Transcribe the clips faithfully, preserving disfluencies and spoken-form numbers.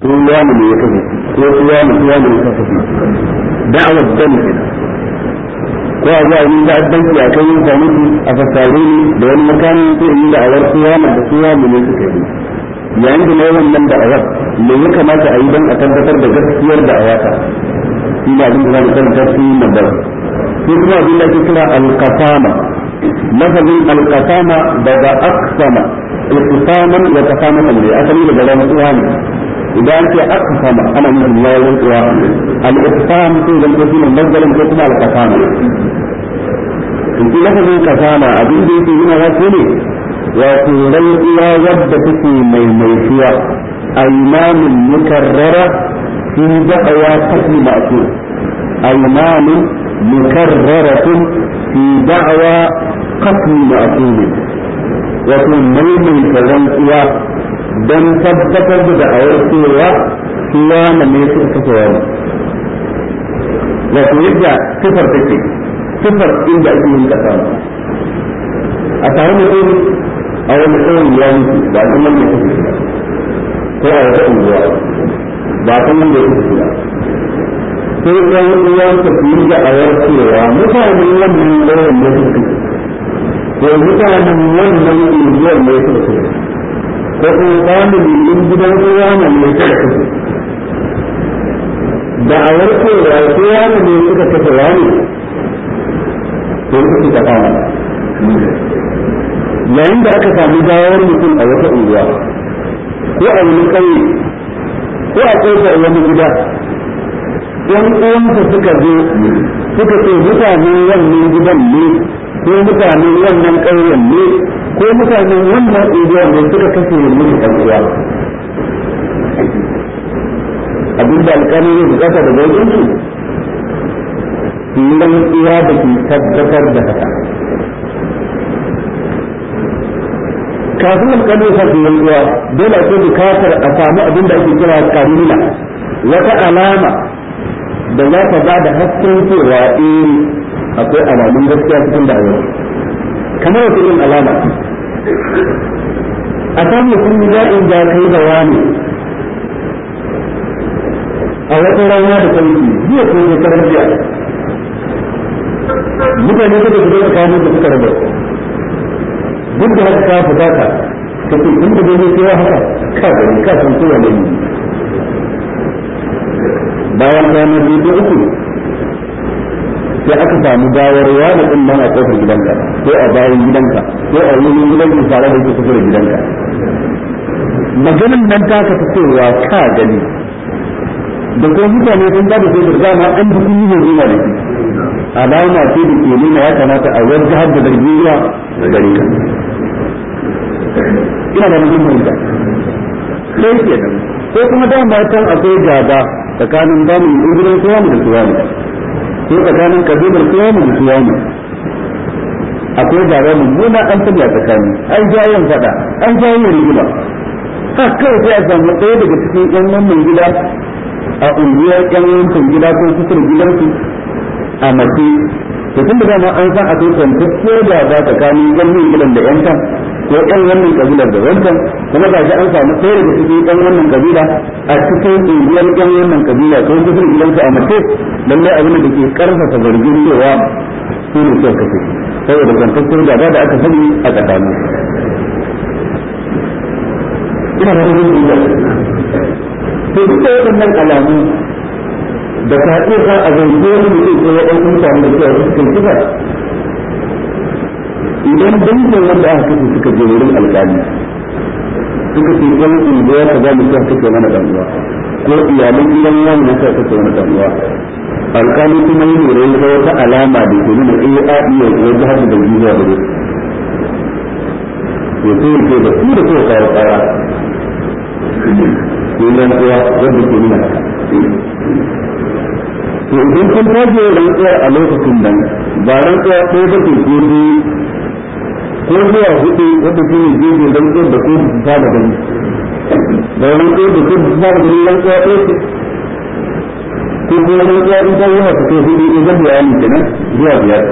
ko wani ne ya kafa ko wani ko wani ya kafa da'awar dan kenan ko a zuwa yin da'addanci a kai yin kwamiti a fasare ne da wani makamin ko yin da'awar kowa na da kowa mu ne suka yi yayin da na yawan nan da'awar me ya kamata a yi don a tabbatar da gaskiyar da'awata shi ba abin da za mu karanta su yi nabar ko kuma abin da ake kira alƙasama lafazin alƙasama daga aksama iqsaman wa qasamatan ne asali daga rantsuwa ne idan ce aqsama ana nufin ya rantsuwa al-iqsam sai da kuma sunan mazdarin ko kuma al-qasama in ki lafazin qasama abin da yake yana wato ne wato rantsuwa wadda take mai mai fiya aymanun mukarrara fi da'wa qatl ma'sur aymanun mukarraratun fi da'wa qatl ma'sur wato mai mai rantsuwa don tabbatar da da'awar cewa suwa na ne suka kafa wani wato yadda sifar take sifar inda ake yin kasa a tare da tsoro a wani tsawon ya mutu ba a san wanda ya kusa ko a wata unguwa ba a san wanda ya kusa sai ɗan uwan ka fi yi da'awar cewa mutanen wannan tsawon ne suka ko mutanen wannan unguwar ne suka kusa ko kuma family din gidan kowa na ne suka kafa da a warke da kowa na ne suka kafa wani to suke da fama yayin da aka samu gawar mutum a wata unguwa ko a wani ƙauye ko a ƙofar wani gida ɗan uwansa suka zo suka ce mutanen wannan gidan ne ko mutanen wannan ƙauyen ne ko mutanen wannan unguwar ne suka kashe musu ɗan uwa abinda alƙali ne bukata da wajen su filan uwa da ke tabbatar da haka kafin alƙali ya sa filan uwa dole ake bukatar a samu abin da ake kira karina wata alama da za ta ba da hasken cewa eh akwai alamun gaskiya cikin da'awar kamar wata yin alama a samu sun yi da'in da kai da wani a wata rana da kwanci jiya ko shekarar jiya mutane suka shiga tsakanin da suka rabu duk da haka ka fita ka ka ce kun da dai sai haka ka gani ka san kowa ne bayan ranar biyu uku sai aka samu gawarwa da ɗin nan a ƙofar gidanka ko a bayan gidanka ko a wurin gidanka tare da kusa da gidanka maganin nan ta ka ta cewa ka gani da kuma mutane sun ba da sai da dama an bi sun yi ne zuwa da shi alama ce da ke nuna ya kamata a wajen jihar da darbiya da gare ka ina da mutum mai da sai ke nan ko kuma dama can akwai gaba tsakanin damin ingilan kowa da kowa ne ko tsakanin kabilar kowa da kowa ne akwai gaba mummuna an tabbata tsakani an jayen fada an jayen rigima ha kai sai a samu ɗaya daga cikin yan wannan gida a unguwar yan wancan gida ko kusur gidansu a mace to tun da dama an san akwai kwantacciyar gaba tsakanin yan nan gidan da yan kan ko yan wannan kabilar da wancan kuma ga shi an samu ɗaya daga cikin yan wannan kabila a cikin unguwar yan wannan kabila ko kusur gidansu a mace lallai abin da ke karfafa zargin cewa su ne kyau kace saboda kwantacciyar gaba da aka sani a tsakanin ina da rubutun da to duk da waɗannan alamu da ka iya sa a zance wani mutum ko waɗansu mutane da cewa suka yi kisa idan dangin wanda aka kashe suka je wurin alƙali suka ce kan unguwa ka za mu sa kake mana ɗan uwa ko iyalan gidan wani na sa kake mana ɗan uwa alƙali kuma yi lura da wata alama da ke nuna iya a iya wajen haka da zuwa da su ya ce ke da su da ko kawo ƙara ko rantsuwa wanda ke nuna haka to idan kun taje rantsuwa a lokacin nan ba rantsuwa ko da ke ko ko zuwa hudu wanda ke ne jeje rantsuwa da ko su saba gani da rantsuwa da ko su saba gani rantsuwa ko ko ko rantsuwa in ta yi haka ko hudu in zai bayani kenan zuwa biyar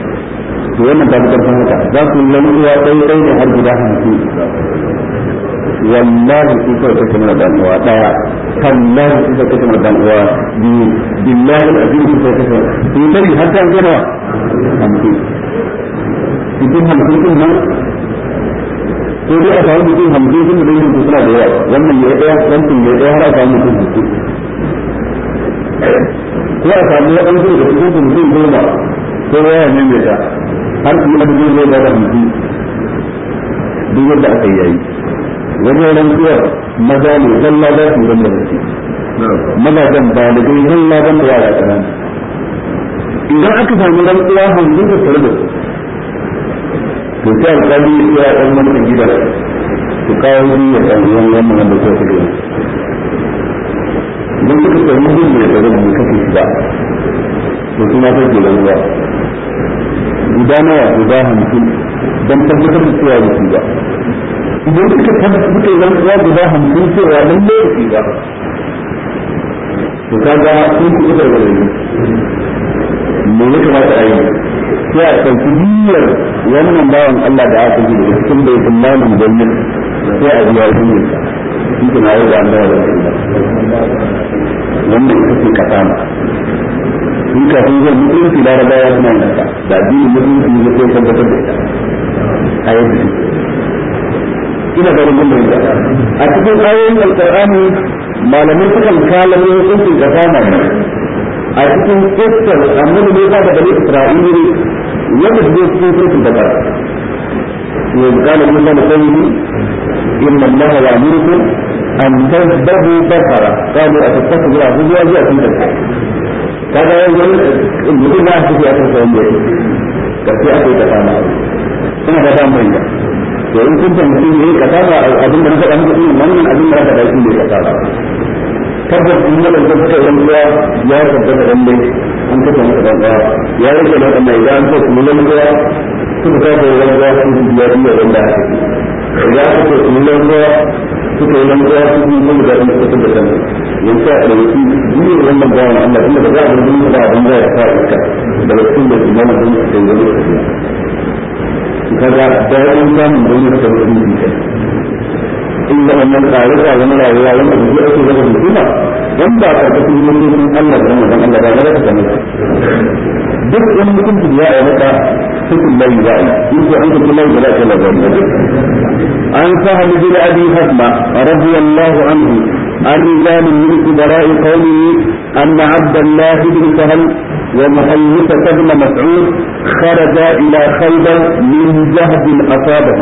to wannan ta fitar haka za su rantsuwa ɗaya ɗaya ne har guda hamsin wallahi sun kawai kake mana dan uwa daya tallahi sun kawai kake mana dan uwa biyu billahi alazim sun kawai kake sun sani har ta gina hamsin cikin hamsin din nan ko dai a samu mutum hamsin sun da yin suna da yawa wannan ya daya wancan ya daya har a samu mutum hamsin ko a samu waɗansu da cikin mutum goma ko waya ne mai ta har su yi abin zai ba da hamsin duk yadda aka yi yayi wajen rantsuwar maza ne zalla za su yi wanda da su mazajen ba da gai zalla ban da yara ƙanan idan aka sami rantsuwa hamsin da tare da su to sai alƙali ya ɗan wani gida su kawo yi ya ɗan yan wannan wanda ko su gani idan suka sami yin da ya ɗaga da kake shi ba to suna kai ke rantsuwa guda nawa guda hamsin don tabbatar da cewa da su ba idan suka tabbatar suka yi rantsuwa guda hamsin cewa don lokaci ba to kaga sun fi da gare me ya kamata a yi sai a ɗauki biyar wannan bawan Allah da aka yi daga cikin bai tsammanin gwamnati sai a biya biyar shi ke na yau da an dawa da wannan ita ce kasama in kafin zai mutunci larabawa suna yin haka da addinin mutunci zai sai tabbatar da ita a yadda ina da rubun da a cikin ayoyin alqur'ani malamai sukan kalamo hukuncin kasama ne a cikin kissar annabi ne da bani isra'ili yadda su cikin surutun da bara wa qala musa li qawmihi inna allaha ya'murukum an tadhbahu bakara qalu atattakhidhu ahliya ya'tuna kaga yanzu mutum na su ya san sai ne kace aka yi kasama ina da dan bayyana to in kun san mutum ne kasama abin da na faɗa muku din wannan abin da ka da shi ne kasama tabbas in da zai fita ran ruwa ya tabbata dan dai an kafa masa dan ruwa ya rike da wannan idan ko kuma lan ruwa suka ka da ran ruwa su biya biya dan da ya ko kuma lan ruwa suka yi lan ruwa su kuma da dan suka tabbata yanzu a dauki biyu wannan bawan Allah kuma da za a rubuta da abin da ya fara iska da wasu da kuma da su da wani kaga da yan samun da wani da wani inda wannan tsarika wani rayuwa wanda da zai ake zama hukuma wanda a karkashin mutuncin Allah da Ramadan Allah ba za ka same duk wani mutuncin ya yi maka cikin lai za a yi in ko an cikin lai da za ka labar an sahal bin abi hasma radiyallahu anhu an rijal min kubara'i qawmihi anna abdullah bin sahal ومحيصة بن مسعود خرج إلى خيبر من جهد أصابه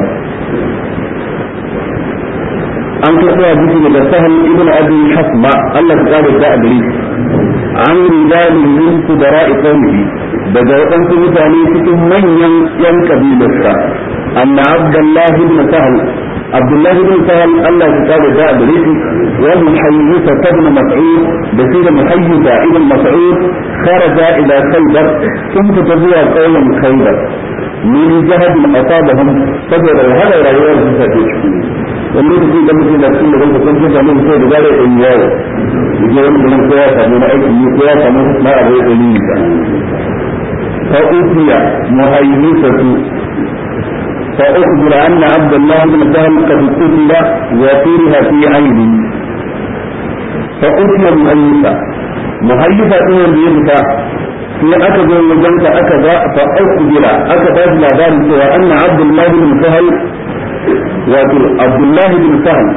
an karɓo hadisi daga sahal ibn abi hasma Allah ya kare da adri an rijali min kubara'i qawmihi daga wadansu mutane cikin manyan yan kabilarsa anna abdullahi ibn sahal abdullahi ibn sahal Allah ya kare da adri wa muhayyisa ibn mas'ud da shi da muhayyisa ibn mas'ud kharaja ila khaybar sun fita zuwa qawmin khaybar min jahad asabahum saboda wahalar rayuwar su take ciki wani lokaci da mutum da cikin da zai kun ji zamin sai da gare in yawo yaje wani gurin ko ya samu na aiki ne ko ya samu na abu da ni da fa ufiya muhayyisatu fa ukhbira anna abdullah bin sahl qad qutila wa tiriha fi ayni fa ufiya muhayyisa muhayyisa din wanda ya fita sai aka zo wajen ka aka ga fa ukhbira aka ba labarin cewa anna abdullah bin sahl wato abdullahi bin sahl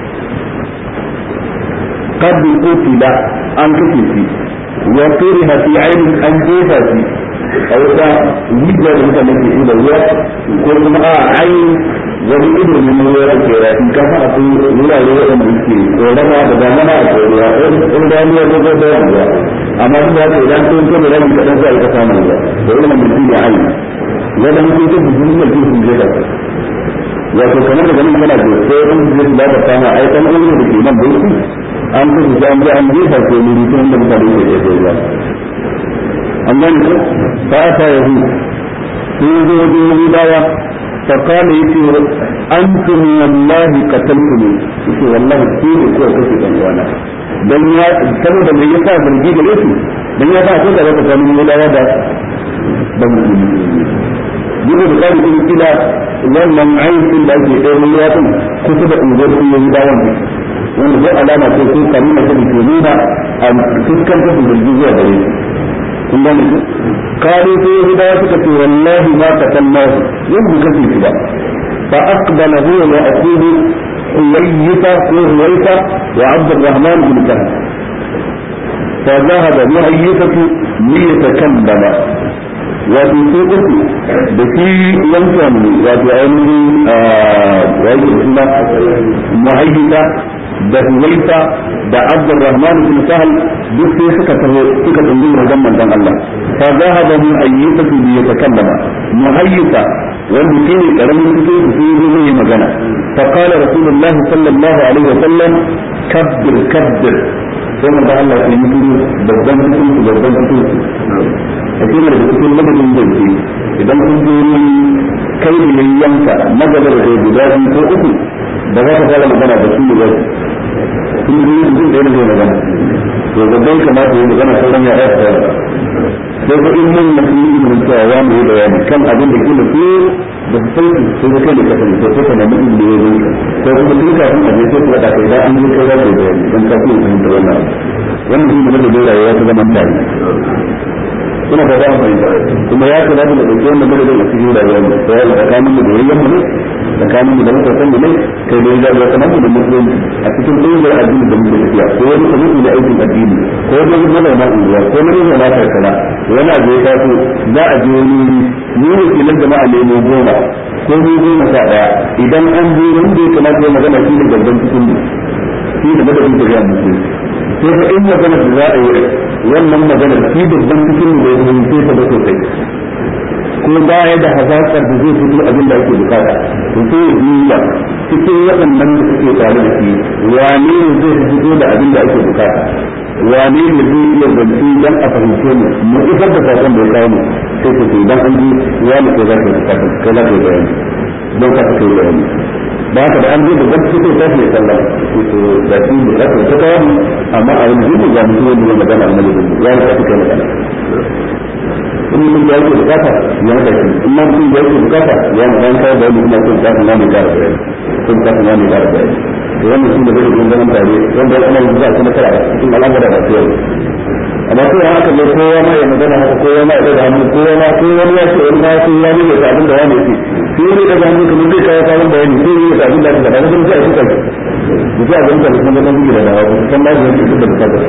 qad qutila an kace shi wa turiha fi ainin an jefa shi a wata yidda da mutane ke yi da ruwa ko kuma a ayin wani ido ne na ruwa da ke rafi kafa a su wurare waɗanda ke korama da zamana a koruwa in da ruwa ko ko da ruwa amma duk da haka idan sun kama rami kaɗan za a yi ka samun ruwa da irin mutum ne ayin wadda mutum ke bugun da ke sun jefa wato kamar da ganin kana da sai in zai da ta fama ai kan irin da ke nan da shi an fi shi an ji an ji fa ko ni tun da mutane ke da sai ba amma ne fa ta yahu sun zo da widawa fa kana yace antum wallahi qataltum yace wallahi ku ne ko kake dan wana dan ya saboda me yasa zargi gare su dan ya ba ko da ka samu widawa da ban duk da kari din kila wannan ayyukan da ake ɗaya ruwa din kusa da unguwar su yayi dawon ne wanda zai alama ce ko kamar da ke nuna a fuskantar da jirgin zuwa gare su kun gane ku kare sai yayi dawa suka ce wallahi ma qatalnahu yanzu kace shi ba fa aqbala huwa wa aqulu huwayfa huwayfa wa abd الرحمن بن كهف فذهب مهيفة ليتكلم wato sai uku da shi wancan wato ainihin wajen suna muhayyita da huwaita da abdurrahman bin sahal duk sai suka taho suka tsundu wajen manzon Allah fa zahaba muhayyita bi yatakallama muhayyita wanda shine karamin cikin su sai zai yi magana fa qala rasulullah sallallahu alaihi wasallam kabbir kabbir sai manzon Allah ya yi mutu babban cikin su babban cikin su a cikin da cikin madadin zance idan kun je kai da yanka magabar da guda biyu ko uku da za ka fara magana da su ne ba kun je yin da yana magana to gaban kamata yi magana sauran ya aika sai ko in mun na yi mun cewa ya mu da yani kan abin da kila su da su sauki sai da kai da kafin to sai kana mun da yayin ko kuma tun kafin a je sai ku da kai da an yi kai da bayani dan kafin ku fahimta wannan wannan shi ne da rayuwa ta zaman tare kuna da dama kuma ya ce da da dauke wannan madadin a cikin rayuwar mu sai da tsakanin mu da yayyan mu ne tsakanin mu da mutanen mu ne kai da yayyan mu kamar da musulmi a cikin dukkan addini da muke tafiya ko wani kuma da aikin addini ko wani kuma da ma'uwa ko wani da mata kana wani abu ya taso za a je wani ni ne ke nan jama'a ne mu goma ko mu goma sa daya idan an je wanda ya kamata ya magana shi ne gaban cikin mu shi da madadin da ya musulmi sai fa in magana da za a yi wannan magana shi babban cikin da ya fahimce ta da sosai ko baya da hazakar da zai fito abin da ake bukata to sai ya duba cikin waɗannan da suke tare da shi wane ne zai fito da abin da ake bukata wane ne zai iya zance dan a fahimce mu mu isar da sakon da ya kawo mu sai ku ce dan an ji wani ko za ka bukata kai za ka yi bayani don ka kai bayani ba haka da an je da wata cikin ta ne sallah to da shi ne da ta kawo amma a yanzu ne ga mutum ne magana a madadin ya ne ka fita magana in mutum da yake bukata ya da shi in ma mutum da yake bukata ya ne dan kawo bayani kuma ko ta na ne ga bayani ko ta na ne ga bayani to wannan shi da bai da zaman tare wanda ana yin za kuma tara cikin al'amura da su amma sai haka ne kowa ma ya magana haka kowa ma ya da hannu kowa ma ko wani ya ce wani ma sai ya ne da abin da wani yake sai ne da hannu kuma zai kawo sabon bayani sai ne da abin da aka faɗa kuma sai a tuka shi sai a ganta da kuma da kuma da dawa kan ma yake da bukata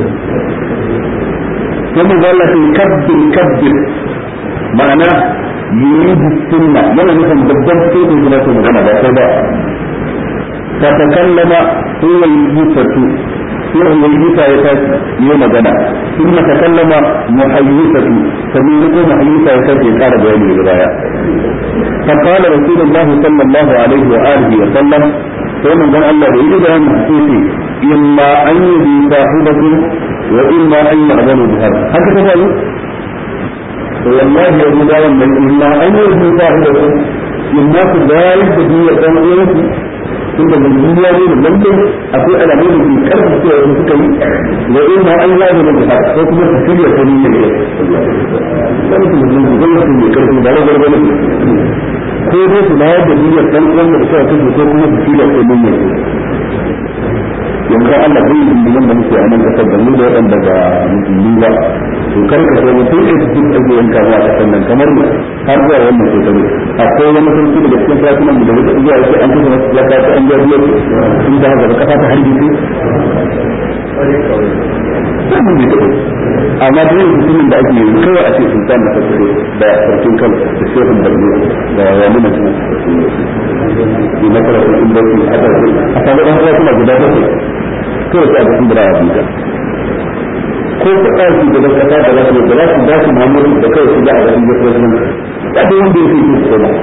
kuma zalla sai kabbir kabbir ma'ana yuridu sunna yana nufin babban cikin da kuma magana ba sai ba ta takallama huwa yusatu sai muhayyisa ya tashi yi magana ثم تكلم محيثة فمنكم محيثة يسجل قال بيانه الرواية فقال رسول الله صلى الله عليه وآله وسلم ثم قال الله يجب أن يحسيسي إما أن يبي صاحبكم وإما أن يعظموا بهذا هكذا تفعلوا والله يجب أن إما أن يبي صاحبكم إما تبارك بجيء تنقينكم tun da duniya ne da lallai akwai alamun da ke karfi cewa su suka yi wa in ma an yaji da jihar ko kuma su shirya ta nuna ne wani su mutum su zama su ne karfi da ragar wani ko dai su bayar da duniyar ɗan uwan da suka kashe ko kuma su shirya ta nuna ne yanzu Allah bai yi dindigan da muke a nan kasar da mu da waɗanda ba musulmi ba to kar ka sai mutum ya fi duk ake yanka wa kasar nan kamar mu har zuwa wannan shekaru akwai wani sarki daga cikin sarakunan mu da wata iya yake an kashe masu zaka ta an biya biyar sun ta haka kasa ta harbi su samun bai taɓa amma da yin mutumin da ake yi kawai a ce sultan da sarki da sarkin kan da shehun barno da wani mutum ne na fara sun barci a sarki a samu ɗan uwa suna guda bakwai kawai sai a cikin birawa bisa ko ta ɗauki da da kasa da zasu da zasu ba su mamuru da kawai su za a cikin gaskiyar sun ya da wanda ya fi su su koma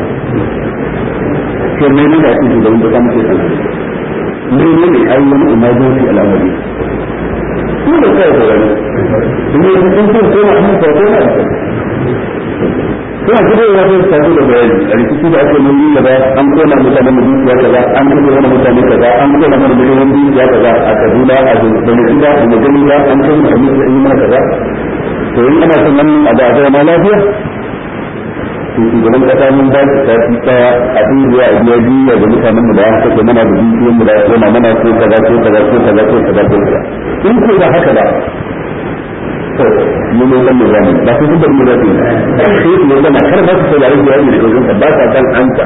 ke mai nuna ake su da wanda ta muke sana mai ne a yi wani emergency al'amari su da kawai da rani sun yi sun sun koma hannun farko na suna kuma yi wasu tafi da bayani a rikici da ake mun yi kaza an kona mutane mu dukiya kaza an kona wani mutane kaza an kona mana miliyan dukiya kaza a Kaduna a Benin da a Majalisa an kona a Misra in mana kaza to in ana son nan a da a ma lafiya to shugaban kasa mun ba shi sati daya a duniya a biya biya ga mutanen mu da aka ce mana da dukiyoyin mu da aka mana mana ko kaza ko kaza ko kaza ko kaza ko kaza in ko da haka ba to mun ne san mu ba su da mu da shi sai mu zama kar ba su saurari da yayi da wajen ba sa san anta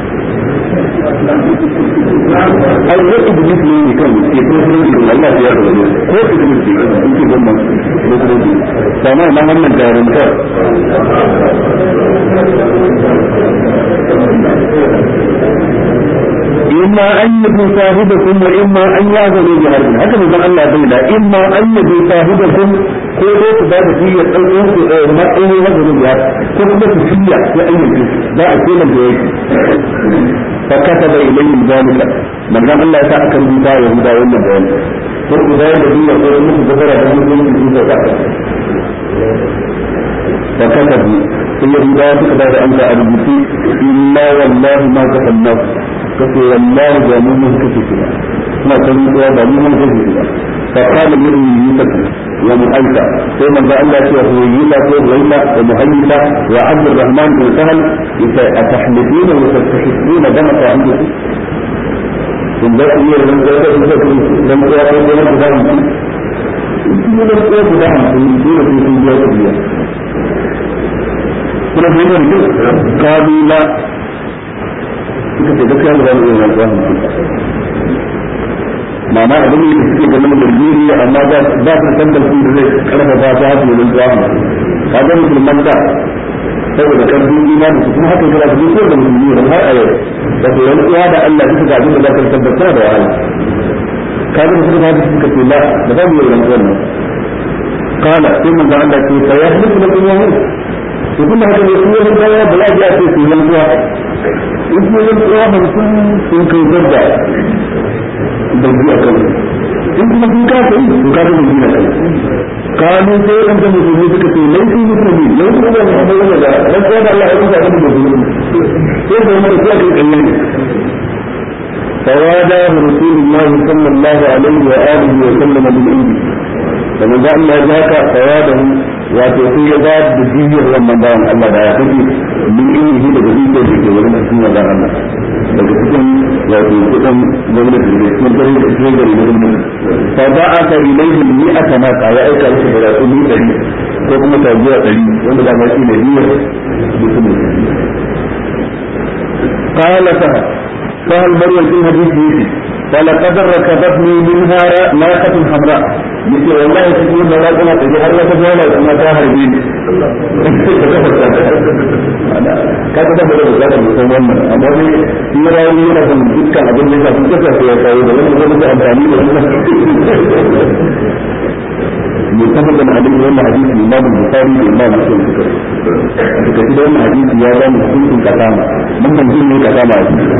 ai yake da mutum ne kan ke ko sun yi Allah ya yarda ko su da mutum in ke gwamnan musulunci sama na wannan garin ka imma an yabu sahibakum wa imma an yazanu bi harbin haka ne dan Allah bai da imma an yabu sahibakum ko dai ku ba da fiye ɗaukin ku matsayin wajen ya ko kuma su fiya ya ayyuka za a kenan da yake فكتب إليهم ذلك من قال الله تعالى كان بيتا يهودا وإن بيان فرق ذلك الذي يقول لك ذكر بهم في ذلك فكتبوا في يهودا فكتب أنت أرجوتي إلا والله ما كتبناه كتب والله جامعه كتبنا ما كتبوا جامعه كتبنا فقال منه يوسف ومؤيسة ثم قال الله هو يوسف وغيثة ومهيسة وعبد الرحمن بن سهل أتحلفين وتستحقون دمك عندكم in da iya ran da da da dan ko ya ko da da mu shi ne ko da da mu shi ne ko da da ya kuma ne ne kabila kike da kai da wannan wannan ma'ana abin da suke ganin murjiri amma ba ba su san da su da zai karfa ba ta hadu da zuwa kaga musulman da saboda karfin imani su kuma haka kira su ko da musulmi da har a yau da ko yan uwa da Allah suka ga abin da zaka tabbata da wahala kaga su da su suka ce la da ba mu yi wannan kala sai mun ga Allah ce sai ya halifu da kuma mu to kuma haka ne su yan uwa da Allah ya ce su yan uwa in su yan uwa ba su sun kai zabba da biya kan in kuma sun ka kai su ka da biya kan kanu sai an da musulmi suka ce laifi musulmi laifi da Muhammadu da ran ko da Allah ya rubuta da musulmi sai da mu ta kai kai ne fawada rasulullahi sallallahu alaihi wa alihi wa sallam bil indi kamar da Allah ya zaka fawada wato sai ya ba da diyar wannan bayan Allah da ya kace min indihi daga diyar da ke wurin cikin wannan Allah daga cikin wato kudin gwamnati da cikin gari da cikin gari da gwamnati fa ba a ta ilaihi ni aka ma ka ya aika shi da rasu ni dari ko kuma ta zuwa dari wanda da baki da niyyar mutum qala ta sahal maryam bin hadith yake فلقد ركبتني منها ناقة حمراء مثل والله تقول لا كما تجي هل تجولا كما تاهر بين كذا ده بده بده مسلمان amma dai tirawi yana da dukkan abin da yake kuka sai ya kawo da wannan da amfani da wannan متفق عليه wannan hadisi Imam Bukhari da Imam Muslim suka suka ce wannan hadisi ya ba mu hukuncin kasama mun ban jin ne kasama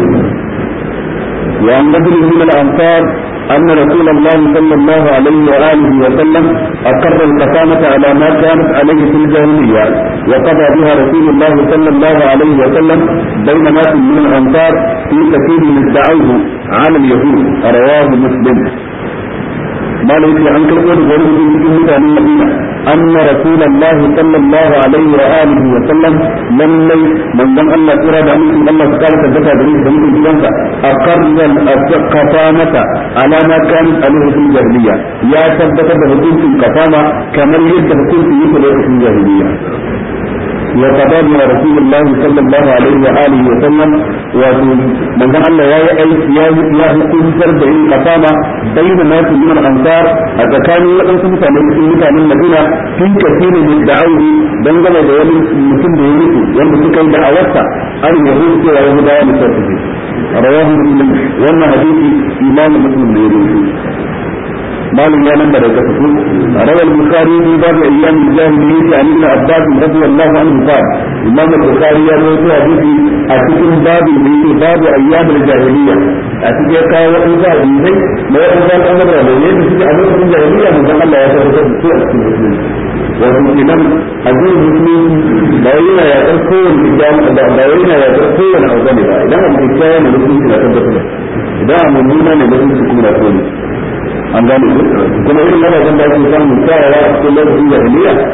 وعن رجل من الأنصار أن رسول الله صلى الله عليه وآله وسلم أقر القسامة على ما كانت عليه في الجاهلية وقضى بها رسول الله صلى الله عليه وسلم بين ناس من الأنصار في كثير من ادعوه على اليهود رواه مسلم ما ليس عن كلمة غير من مكان المدينة أن رسول الله صلى الله عليه وآله وسلم لم من ذن الله إراد أن الله تعالى تبتع بريد بمثل جلنسا أقر القسامة على ما كانت عليه في الجاهلية يا ثبت بهدوم في القسامة كما يجب تكون في مثل في الجاهلية وقضى بها رسول الله صلى الله عليه وآله وسلم ومن ذن الله يا يا يا حكم سرد القسامة بين ناس من الأنصار أتكانوا لكم سمسا من المدينة في كثير من الدعوه دنجل دول مسلم بيونيك والمسكين دعوتها أن يهود ويهودا مسلسل رواه مسلم وأن حديث إمام مسلم بيونيك مال يا من بركته روى البخاري في باب ايام الجاهليه عن ابن عباس رضي الله عنه قال امام البخاري يروي حديث اتكلم باب باب ايام الجاهليه اتكلم كاو اذا زي ما يقول الامر ده يجي في امر الجاهليه من الله يتفضل بالسوء وفي كلام أجل المسلمين دعينا يتركون دعينا يتركون أو ذلك إذا هم كان المسلمين لا تبدأ إذا هم مؤمنين لازم تكون أقوى an gane kuma irin yana zan da ake samun kyawawa a cikin lokacin jahiliya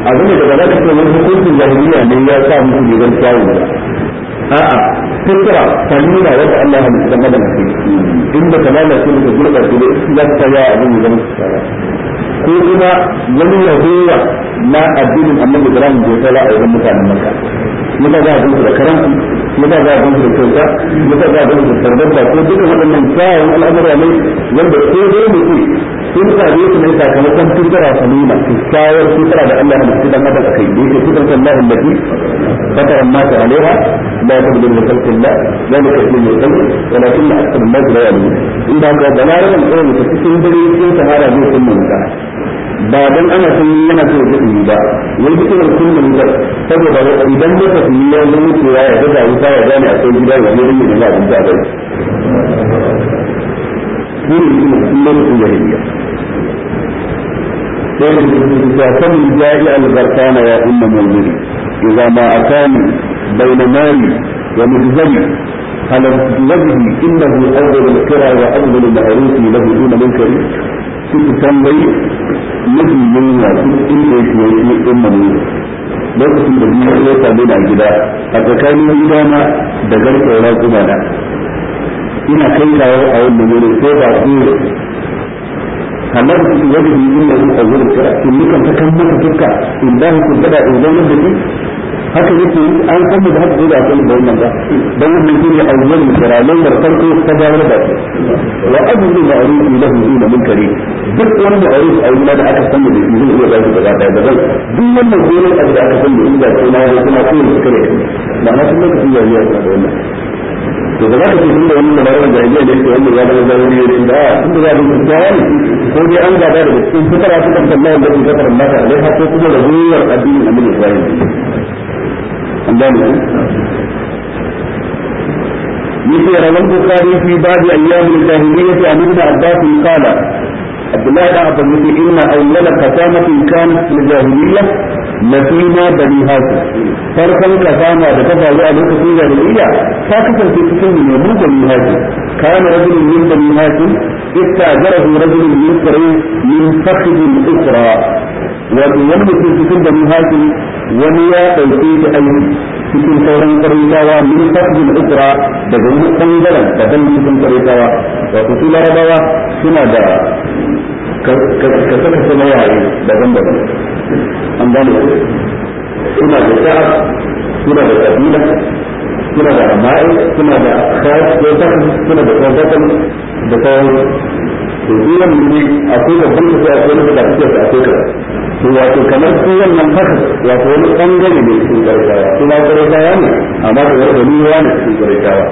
abin da ba za ka ce wani hukuncin jahiliya ne ya sa musu gidan kyawu ba a'a fitra kalila wanda Allah ya mutu da kai inda kalala ce da gurbar da za ta ya abin da musu ko kuma wani yahuwa na addinin Annabi Ibrahim da ya tsara a wurin mutanen Makka yadda za a dinga da karanci yadda za a dinga da kyauta yadda za a dinga da sarbanta ko duka waɗannan kyawun al'amura ne wanda ko dai mutum sun same su ne sakamakon fitara salima kyakkyawar fitara da Allah ya mutu dan adam akai da yake fitar Allah allati fatara an-nas alaiha la tabdil li khalqi Allah zalika dinu al-khayr walakin akthar an-nas la ya'lamun inda ga balaran ko ne cikin dare cikin sahara zai kunna wuta ba dan ana san yana so ya yi ba wai duk da kunna wuta saboda idan mutum ya zo mutuwa ya ga wuta ya gane akwai gida ya ne ne da abin da bai كل جاهلية فكم جائع الغرقان يا أم منذري إذا ما أتاني بين مالي ومجزري على وجهي إنه أول الكرى وأول المعروف له دون منكري تتسمي نجي من واسم إلا يشوي أم منذري lokacin da biyu ya same ni a gida a tsakanin gidana da garkewar kuma na ina kai kawo a wannan wurin sai ba su kamar su wajen yi ina a wurin kira in nukan ta kan mata fuska in ba su gada in zama da shi haka yake an san da haka da akwai da wannan ba dan wannan shi ne awwal kira lamar farko ta bayar da shi wa abdu ma'ruf lahu ila munkari duk wani ma'ruf a yi da aka san da shi zai iya ba shi gaba daya da zai duk wannan gurin abu da aka san da inda ko na yi kuma ko ne kare da na san lokacin da ya yi da wannan to da zaka ce tunda wannan labarin da yake da yake wannan ya zama zauri ne da tunda ya zama tsaya ko dai an gaba da cikin fitara ta kan Allah da ke fitara Allah alaiha ko kuma da zuwar addinin Annabi Ibrahim an gane yace rawan Bukhari fi babu ayyam al-jahiliyyah an ibn Abbas qala Abdullah ibn Abbas yace inna awwala qasamatin kanat fil jahiliyyah nafina bani hasu farkon kasama da ta faru a lokacin jahiliya ta kasance cikin ne mu bani hasu kana rajulun min bani hasu istajarahu rajulun min qari min fakhd al-usra wa wani mutum cikin bani hasu wani ya dauke da aiki cikin sauran ƙarfawa min fakhd al-usra daga wani bangaren da dan cikin ƙarfawa wato su larabawa suna da ka saka sama yayi daban-daban an gane suna da sha'a suna da kabila suna da ama'i suna da khas ko tafi suna da kawatan da kawai to duwan ne akwai babban da sai akwai da tafiya da akwai ka to wato kamar su wannan haka wato wani bangare ne cikin gargawa suna gargawa ne amma da wani ruwa ne cikin gargawa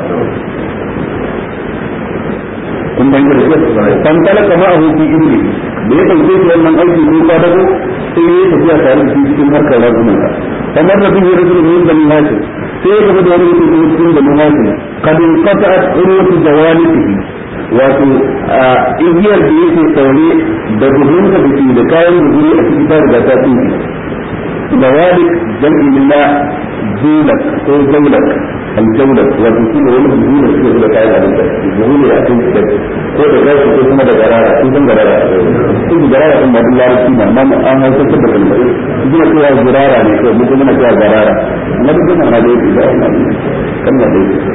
kun ban da shi san talaka ma abu fi ibni da ya dauke shi wannan aiki ko ka dago sai ya tafiya tare da shi cikin harkar razumin ka kamar da bihi rajulun min bani hashim sai ya gaba da wani mutum cikin bani hashim kad inqata'at urwatu jawalihi wato igiyar da yake saure da buhunka da ke da kayan guzuri a cikin tare da ta tsinki jawalik jam'i na zulak ko zaulak aljawlak wato shi ne wani buhu da suke da kayan abinci buhu ne a cikin da ko da gashi ko kuma da garara sun san garara sun garara sun ba duk larabci na amma an haifar da kalmai suna cewa garara ne ko mutum na cewa garara na duk yana na da yake da kalmar da yake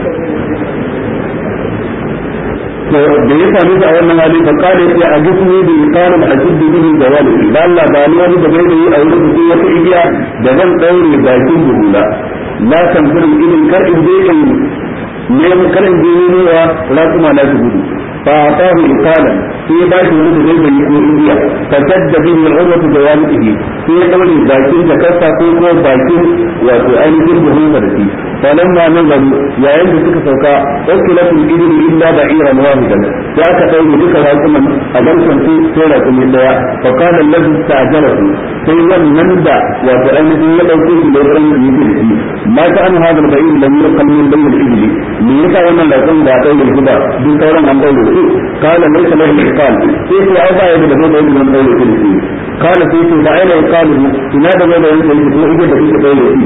to da ya same shi a wannan hali fa kare ya a gisni bi qarin ajid bihi zawali da Allah ba ni wani da bai da yi a wurin da wata igiya da zan daure bakin buhula la tanfiru idin kar in je in ne mu kar in je ne wa la kuma la tudu fa atahu iqalan sai ba shi wani da bai ko igiya fa tadda bihi al-urwatu jawalihi sai ya daure bakin da kasa ko ko bakin wato ainihin buhun da shi فلما نزلوا يا عند suka sauka ukilat al-ibl illa ba'iran wahidan ya ka dai duka rakuman a garkan su sai rakumi daya fa qala alladhi ta'jarahu sai wannan da wato ainihin ya dauke shi da ran yi shi ma ta an hada al-ba'ir lam yaqam min bayt al-ibl me yasa wannan rakun da dai da guda duk sauran an dai shi qala laysa lahu iqal sai sai ai ba ya da da wannan dai shi qala sai sai ba'ira iqalu ina da da wannan shi ko ide da kike dai shi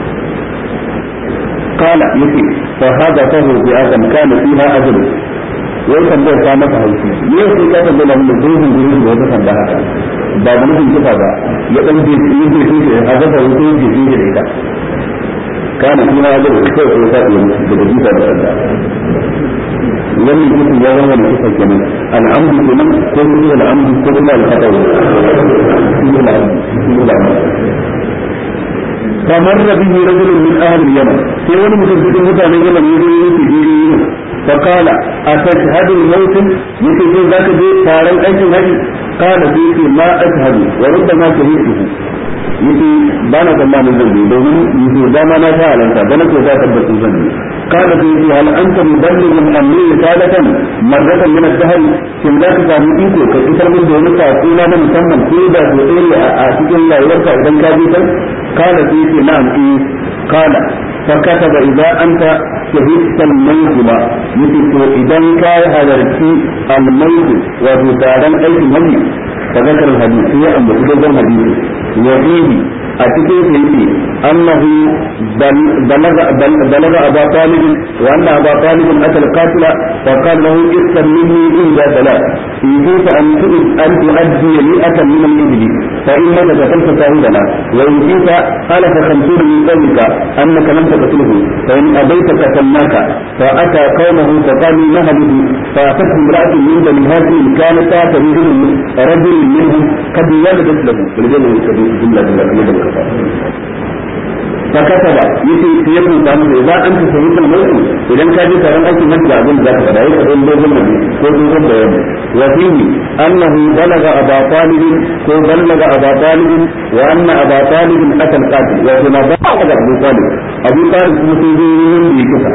قال يكي فهذا فهو بأذن كان فيها أجل ويكن ده قامت هوسي ليه في كتب لهم الزوج الجريد ويكن ده ba da nufin kifa ba ya dan je yi je shi a ga sai ko je shi da ita kana kuma ya zo kai ko ta yi daga jifa da Allah wannan kifa ya zama da kifa kenan al'amdu kenan ko kuma al'amdu ko kuma al-khataw فمر به رجل من أهل اليمن في ولم تجد متى يمن يريد في دينه فقال أتشهد الموت مثل ذاك دي فارن أيش هذه قال فيه ما أشهد وربما شهدته yake ba na tsammanin zan bi domin yake dama na ta alanta da nake za ta tabbata zan bi kana fi yi hal anta muballighun amri risalatan marratan min ad-dahr kin da ka samu iko ka isar min da wani sako na musamman ko da ko dai a cikin rayuwarka idan ka bi kan kana fi yi na'am eh kana فكتب إذا أنت شهدت الموت يتكو إذا كان هذا الموت وفتارا أي مجي فذكر الحديث هي أن تجد الحديث وفيه أتكي فيه أنه بلغ, بلغ أبا طالب وأن أبا طالب أتى القاتل فقال له اكتب مني إلا ثلاث إن كنت أن تؤدي مئة من الإبل فإنك قتلت شاهدنا وإن كنت خالف خمسون من قومك أنك لم تقتله فإن أبيت قتلناك فأتى قومه فقالوا نهبه فأتته امرأة من بني هاشم كانت تريد رجل منهم قد ولدت له ولدنا يكتب جملة فكتب يتي سيكون تعمل إذا أنت سيد الموت إذا كان يتعلم أنت مجد عبد ذاك فدائك أن دوز النبي كودوز البيان وفيه أنه بلغ أبا طالب كو بلغ أبا طالب وأن أبا طالب أتى القاتل وفيما بلغ أبو طالب أبو طالب مسيدين بكفة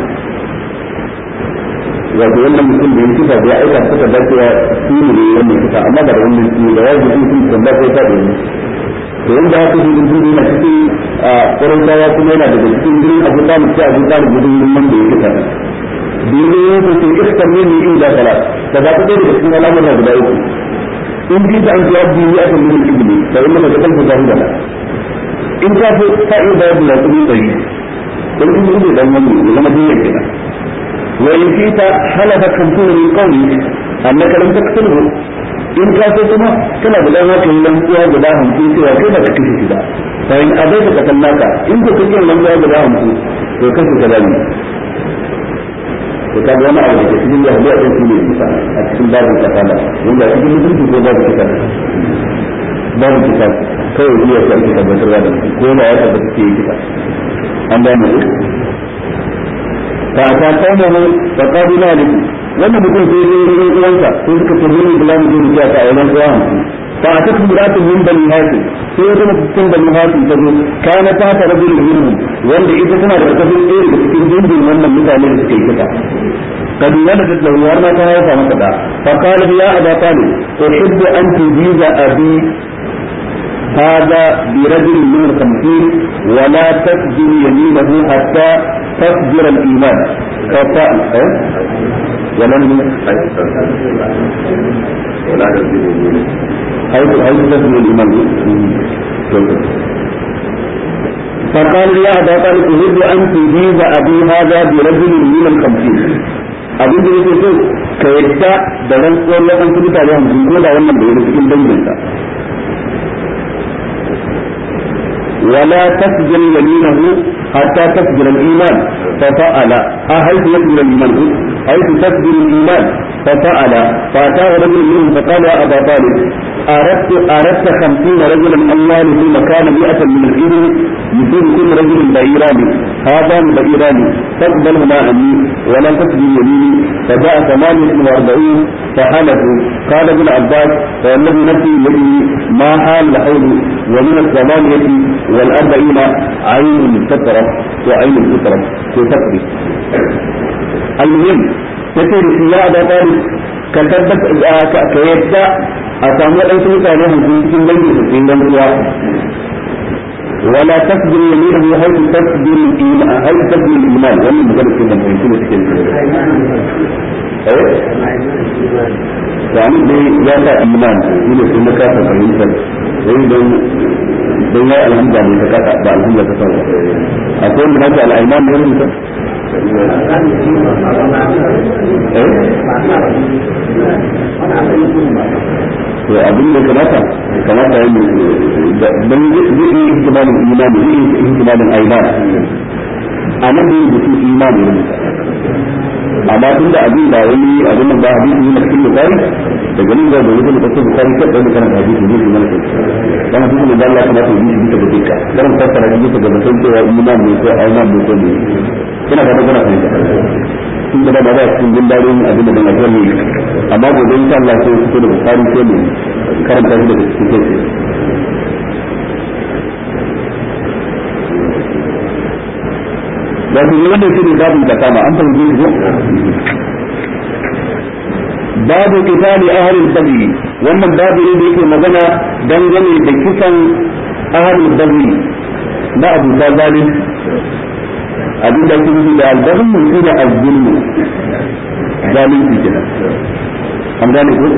wato wannan mutum da yake da ya aika suka dace ya tsini ne wannan kisa amma da wannan tsini da yaji mutum kan da sai ta da ni to inda haka shi din dina cikin a ƙoran dawa kuma yana daga cikin gidan Abu Talib sai Abu Talib gudun man da yake ta dole ne ko sai iskar ne ni inda sala da ba ta da cikin alamun da guda uku in ji da an ji abdi ya ta min ibni sai inda ka kalfa zahida in ka fi sai da da kudi sai dan in ji dan mun ne zama dinka kenan وإن فيك حلف خمسون من قومك أنك لم تقتله إن كافتما كما بدأنا كلم فيها بداهم في سوى كيف تكفي كذا فإن أبيت قتلناك إن كنت لم فيها بداهم في وكيف كذلك وكان وانا أعلم كثير الله لا تنسي الإنسان أتكلم باب الكتابة وإن أتكلم مثل في باب الكتابة باب الكتاب كيف هي أسأل كتاب وسرادة كل آيات بتكفي كتاب أما نقول فأتى قومه فقالوا ذلك لما بكون في الأنسى فذلك تبني بلا مجيب جاءت أولا قوام فأتت مرات من بني هاشم سيدنا تكون بني هاشم تقول كان تحت رجل منهم وأن إذا كان رجل إيه بسكين جنب من مثال لسكي كتا قد ولدت له ورنا كهيفا فمكتا فقال يا أبا طالب أحب أن تجيز أبي هذا برجل من الخمسين ولا تسجل يمينه حتى تصدر الإيمان خطأ ولن ولا تسجل يمينه حيث حيث تسجل الإيمان فقال يا أبا طالب أريد أن تجيز أبي هذا برجل من الخمسين abin da yake so ka yadda da rantsuwar waɗansu mutane hamsin ko da wannan bai cikin danginsa ولا تسجل يمينه حتى تسجل الإيمان ففعل أهيث يسجل الإيمان حيث تسجل الإيمان ففعل فأتاه رجل منهم فقال يا أبا طالب أردت أردت خمسين رجلا الله في مكان مئة من الإبل يصيب كل رجل بئيران هذا بئيران تقبلهما عني ولا تسجل يميني فجاء ثمانية وأربعين فحلفوا قال ابن عباس فالذي نفسي يدي ما حال حول ومن الثمانية والأربعين عين الفترة وعين الفترة تتقبل المهم تقول يا أبا طالب كتبت كيبدا أسامي أن تنسى في بيته في بيته ولا تسجل يمينه حيث تسجل الإيمان حيث تسجل الإيمان ومن مجرد كلمة في كل ايه يعني دي جاء إيمان إلى في مكافة فإنسان وإذن دنيا الحمد لله تكافأ بعد الحمد لله تطور أقول من هذا الأيمان يوم ايه to abin da kamata kamata yin dan zai yi ihtimalin imani zai yi ihtimalin aiman a nan da yake imani ne amma tun da abin da wani abin da hadisi ne cikin bukari da ganin da wani da cikin bukari kada da kana hadisi ne shi mana dan hadisi da Allah kuma ya yi shi da dukka dan fassara shi da gaban cewa imani ne ko aiman ne ko ne kana da kana fahimta sun da ba cikin jin dadin abin da ban ajiyar ne amma gobe insha Allah sai su da bukari sai ne karanta shi da cikin wato ne wanda shi ne babin kasama an fahimci shi ko babu qitali ahli al-baghi wannan babu ne da yake magana dangane da kisan ahli al-baghi da abu zalim abin da yake nufi da al-baghi mun shi da az-zulm zalunci kenan an gane ko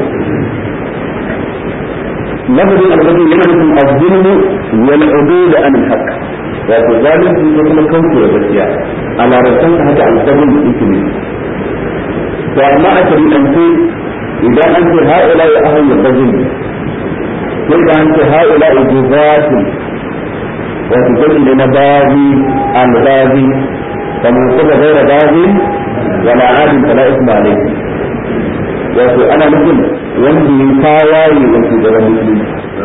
lafazin al-baghi yana nufin az-zulm wal udul an al-haqq wato zalunci ko kuma kauce da gaskiya a larabtan haka alƙawarin da yake ne to amma a shari'ance idan an ce ha'ula ya ahal al-bazil sai da an ce ha'ula ijazatu wato gani ne na bazi al-bazi kamar kuma gaira bazi wala adin fala isma alayhi wato ana nufin wanda ya tawaye da shugaban musulmi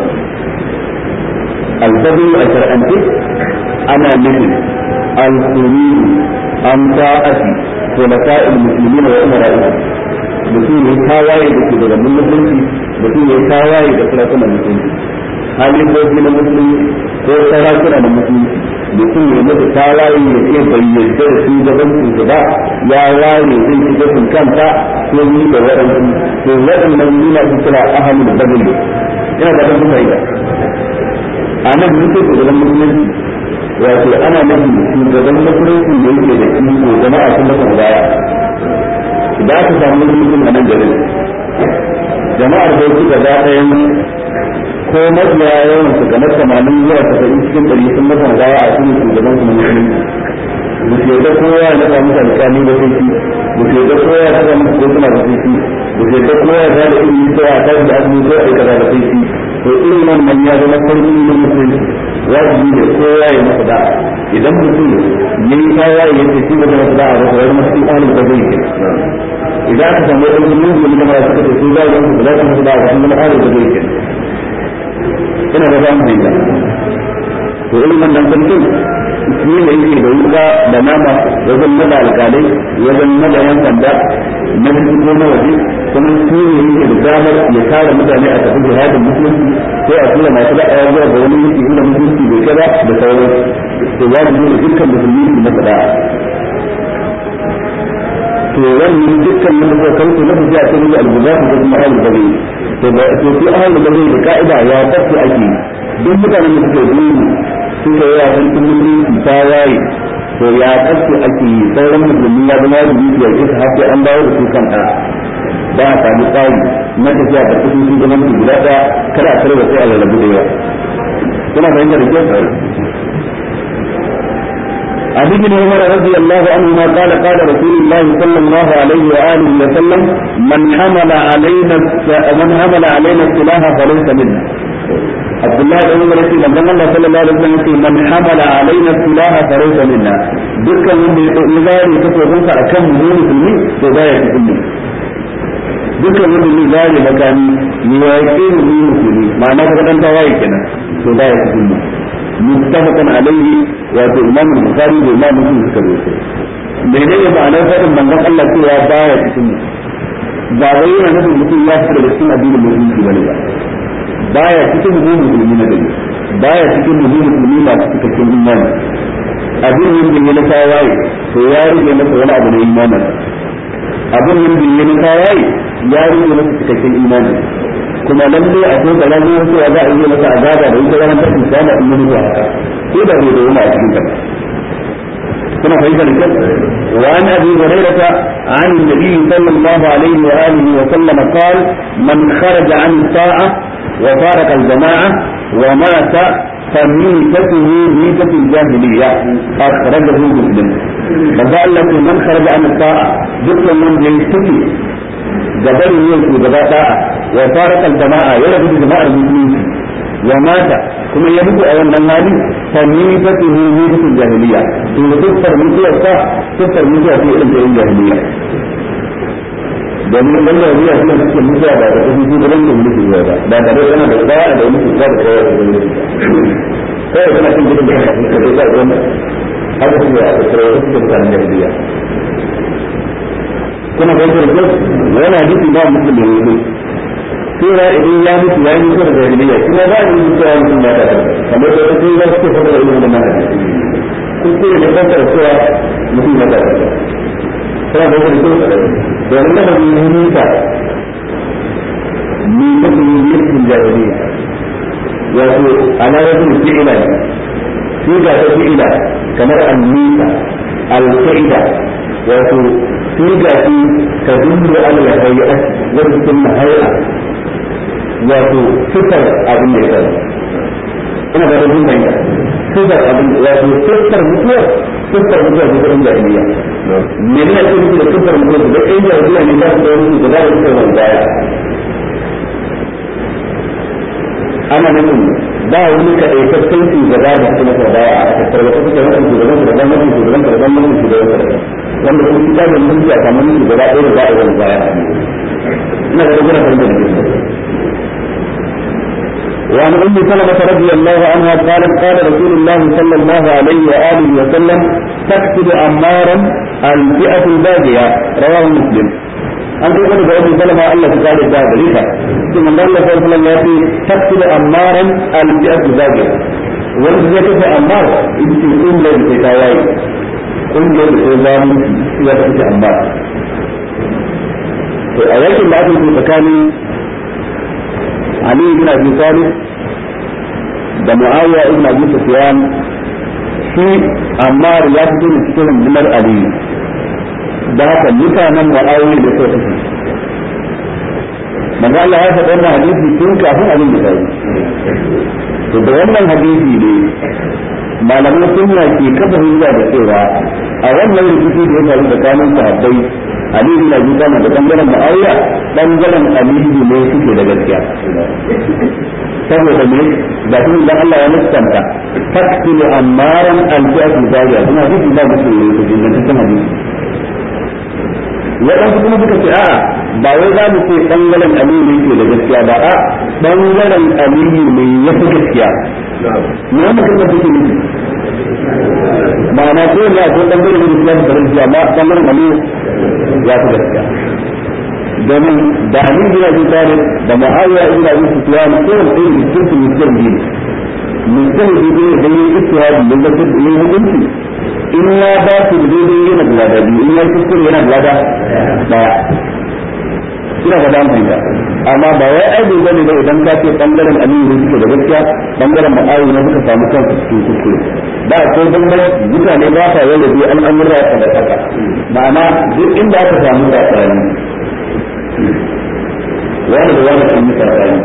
al-bazil a shar'ance ana nufin al-khuruj an ta'ati khulafa al-muslimin wa umara'ihim mutum ya tawaye da ke daga musulunci mutum ya tawaye da sarakunan musulunci halifofi na musulunci ko sarakuna na musulunci mutum ya mutu tawaye ya ce bai yarda da shugabancin su ba ya waye zai shiga sun kanta ko yi da waɗansu to waɗannan nuna su kira ahalul bagli ina da ɗan kuma ida a nan mutum shugaban musulunci wato ana nufin shugaban musulunci da yake da iko jama'a sun masa baya da aka samu mutum a nan garin jama'ar da yake da ɗayan ko mafiya yawan su kamar tamanin zuwa tasa'in cikin ɗari sun masa baya a cikin shugaban su na musulunci da ke da kowa ya nafa musu alƙali da sai shi da ke da kowa ya nafa musu kotuna da sai shi da ke da kowa ya da ilimi ko a tashi da azumi ko a aikata da sai shi to irin wannan ya zama farko na musulunci wajibi ne kowa ya masa da'a idan mutum ya yi kaya ya ce shi ba zai masa da'a ba ko wani masu ahalin da zai ke idan aka samu wani mutum ne da mara suka ce su za su masa da'a ba su masa ahalin da zai ke ina da zamu yi to irin wannan mutum shi ne yake da wuka da nama wajen nada alƙalai wajen nada yan sanda na cikin ko na waje kuma shi ne yake da damar ya kare mutane a tafi jihadin musulunci ko a tura masu da'awa zuwa ga wani yake inda musulunci bai kaza da sauran to ya ji ne dukkan musulmi su masa da'a to wannan dukkan mun da kanku na da a cikin al-buzat da kuma al-bayi to ba to fi ahlul bayi da ka'ida ya tafi ake duk mutanen da suke gudu suka yi yawan musulunci ta waye to ya tafi ake sauran musulmi ya zama wajibi ya kisa har sai an dawo da su kan ɗaya ba a sami tsari na tafiya da kusan shugabanci guda ɗaya kada a tarwa sai a lalabu da yawa kuna fahimtar da kyau عن ابن عمر رضي الله عنهما قال قال رسول الله صلى الله عليه وآله وسلم من حمل علينا من حمل علينا السلاح فليس منا عبد الله بن عمر يقول لما الله صلى الله عليه وسلم من حمل علينا السلاح فليس منا dukkan wanda ya zare ta kokonsa akan mu musulmi to baya cikin mu dukkan wanda ya zare makami ya yake mu musulmi ma'ana ka dan tawaye kenan to baya cikin mu muttafaqan alayhi wa imam al-bukhari da imam muslim suka rawaito menene ma'anar fadin manzon Allah cewa baya cikin mu ba wai yana nufin mutum ya fita daga cikin addinin musulunci bane ba baya cikin mu musulmi na gari baya cikin mu musulmi ba cikakken imani abin yin da yana tawaye to ya rige masa wani abu na imani abin yin da yana tawaye ya rige masa cikakken imani kuma lalle a cikin da lalle cewa za a yi masa azaba da ita ranar tashin kiyama in mun zuwa haka ko da bai da wani a cikin ta kuna fahimtar da wa an abi hurairah an annabi sallallahu alaihi wa alihi wa sallam qala man kharaja an sa'a wa farqa al-jama'a wa mata فميتته ميتة الجاهلية أخرجه مسلم فقال لك من خرج عن الطاعة ذكر من يستكي جبل يلقي جباء طاعة wa farqa al-jama'a ya rabu da jama'ar musulunci wa mata kuma ya mutu a wannan hali fa ni fatihu mutu jahiliya to sifar mutuwar sa sifar mutuwa ce irin ta jahiliya domin dan jahiliya suna cikin mutuwa ba da kasu su da ban mutu ba ba da dai kana da tsaya da mutu ba da kawai da mutu kai kana cikin gidan da kake da zai wannan haka ne a tsare da kan jahiliya kuma ga da wani hadisi ba musulmi ne sura idan ya mutu ya yi mutuwar jahiliya kuma ba ni mutuwa mutum ba ta kamar da wata sai za su fada da ilimin da mana kun ce ne kan cewa mutum ba ta kuma da wani kuma da wani da mai mutunta ni mutum ne mutum jahiliya wato ana wajen fi'ila ne shi ga ta fi'ila kamar al-mita al-qaida wato shi ga shi ka dundu al-hayat wa kullu hay'a wato sifar abin da ya kai ina da rubun mai sifar abin wato sifar mutuwa sifar mutuwa da kuma jahiliya me ne ake nufi da sifar mutuwa da kai jahiliya ne ba su da wani da za su kai wani baya ana nufin ba wani kaɗaitaccen shugaba da kuma baya a tattara wasu suke wasu shugaban da ban wasu shugaban da ban wasu shugaban da wanda kuma shi ta da mutunci a kamar shugaba ɗaya da za a yi wani baya ina da rubuna fahimta da ke وعن ام سلمة رضي الله عنها قالت قال رسول الله صلى الله عليه واله وسلم تقتل عمارا الفئة الباغية رواه مسلم. an kai wani da wani salama Allah ta kare da gare ka sai manzo Allah sallallahu alaihi wasallam ya ce taqtil ammaran al-fi'at al-baghiyah wanda zai kafa ammar idan kun da ke tawaye kun da ke zamu ya kafa ammar to a yakin da aka yi tsakanin Ali ibn Abi Talib da Muawiya ibn Abi Sufyan shi Ammar ya fito ne cikin rundunar Ali da haka mutanen Muawiya da suka tafi manzo Allah ya faɗa wannan hadisi tun kafin abin da kai to da wannan hadisi ne malaman sunna ke kafa hujja da cewa a wannan rikici da ya faru tsakanin sahabbai Ali bin Abi Talib da bangaren Muawiya bangaren Ali ne suke da gaskiya saboda ne da tun da Allah ya mutunta faktil amaran al-fi'at al-baghiyah kuma hadisi da muke yi da cikin hadisi waɗansu kuma suka ce a'a ba wai za mu ce bangaren Ali ne ke da gaskiya ba a bangaren Ali ne ya fi gaskiya ne wannan kuma take nufi ma'ana ko ne a ko bangaren da gaskiya da gaskiya ba bangaren Ali ya fi gaskiya domin da Ali bin Abi Talib da Muawiya ibn Abi Sufyan ko ne irin cikin mutum ne mutum ne da yin istihadi da zai yi hukunci in ya ba su da daidai yana da lada biyu in ya kuskure yana da lada daya ina ga dan fahimta amma ba wai aibu bane ba idan ka ce bangaren Aliyu ne suke da gaskiya bangaren Muawiya ne suka samu kansu cikin kuskure ba ko bangaren mutane ba ta yau da biyu al'amura ta da haka ma'ana duk inda aka samu tsakani wani da wani kan yi tsakani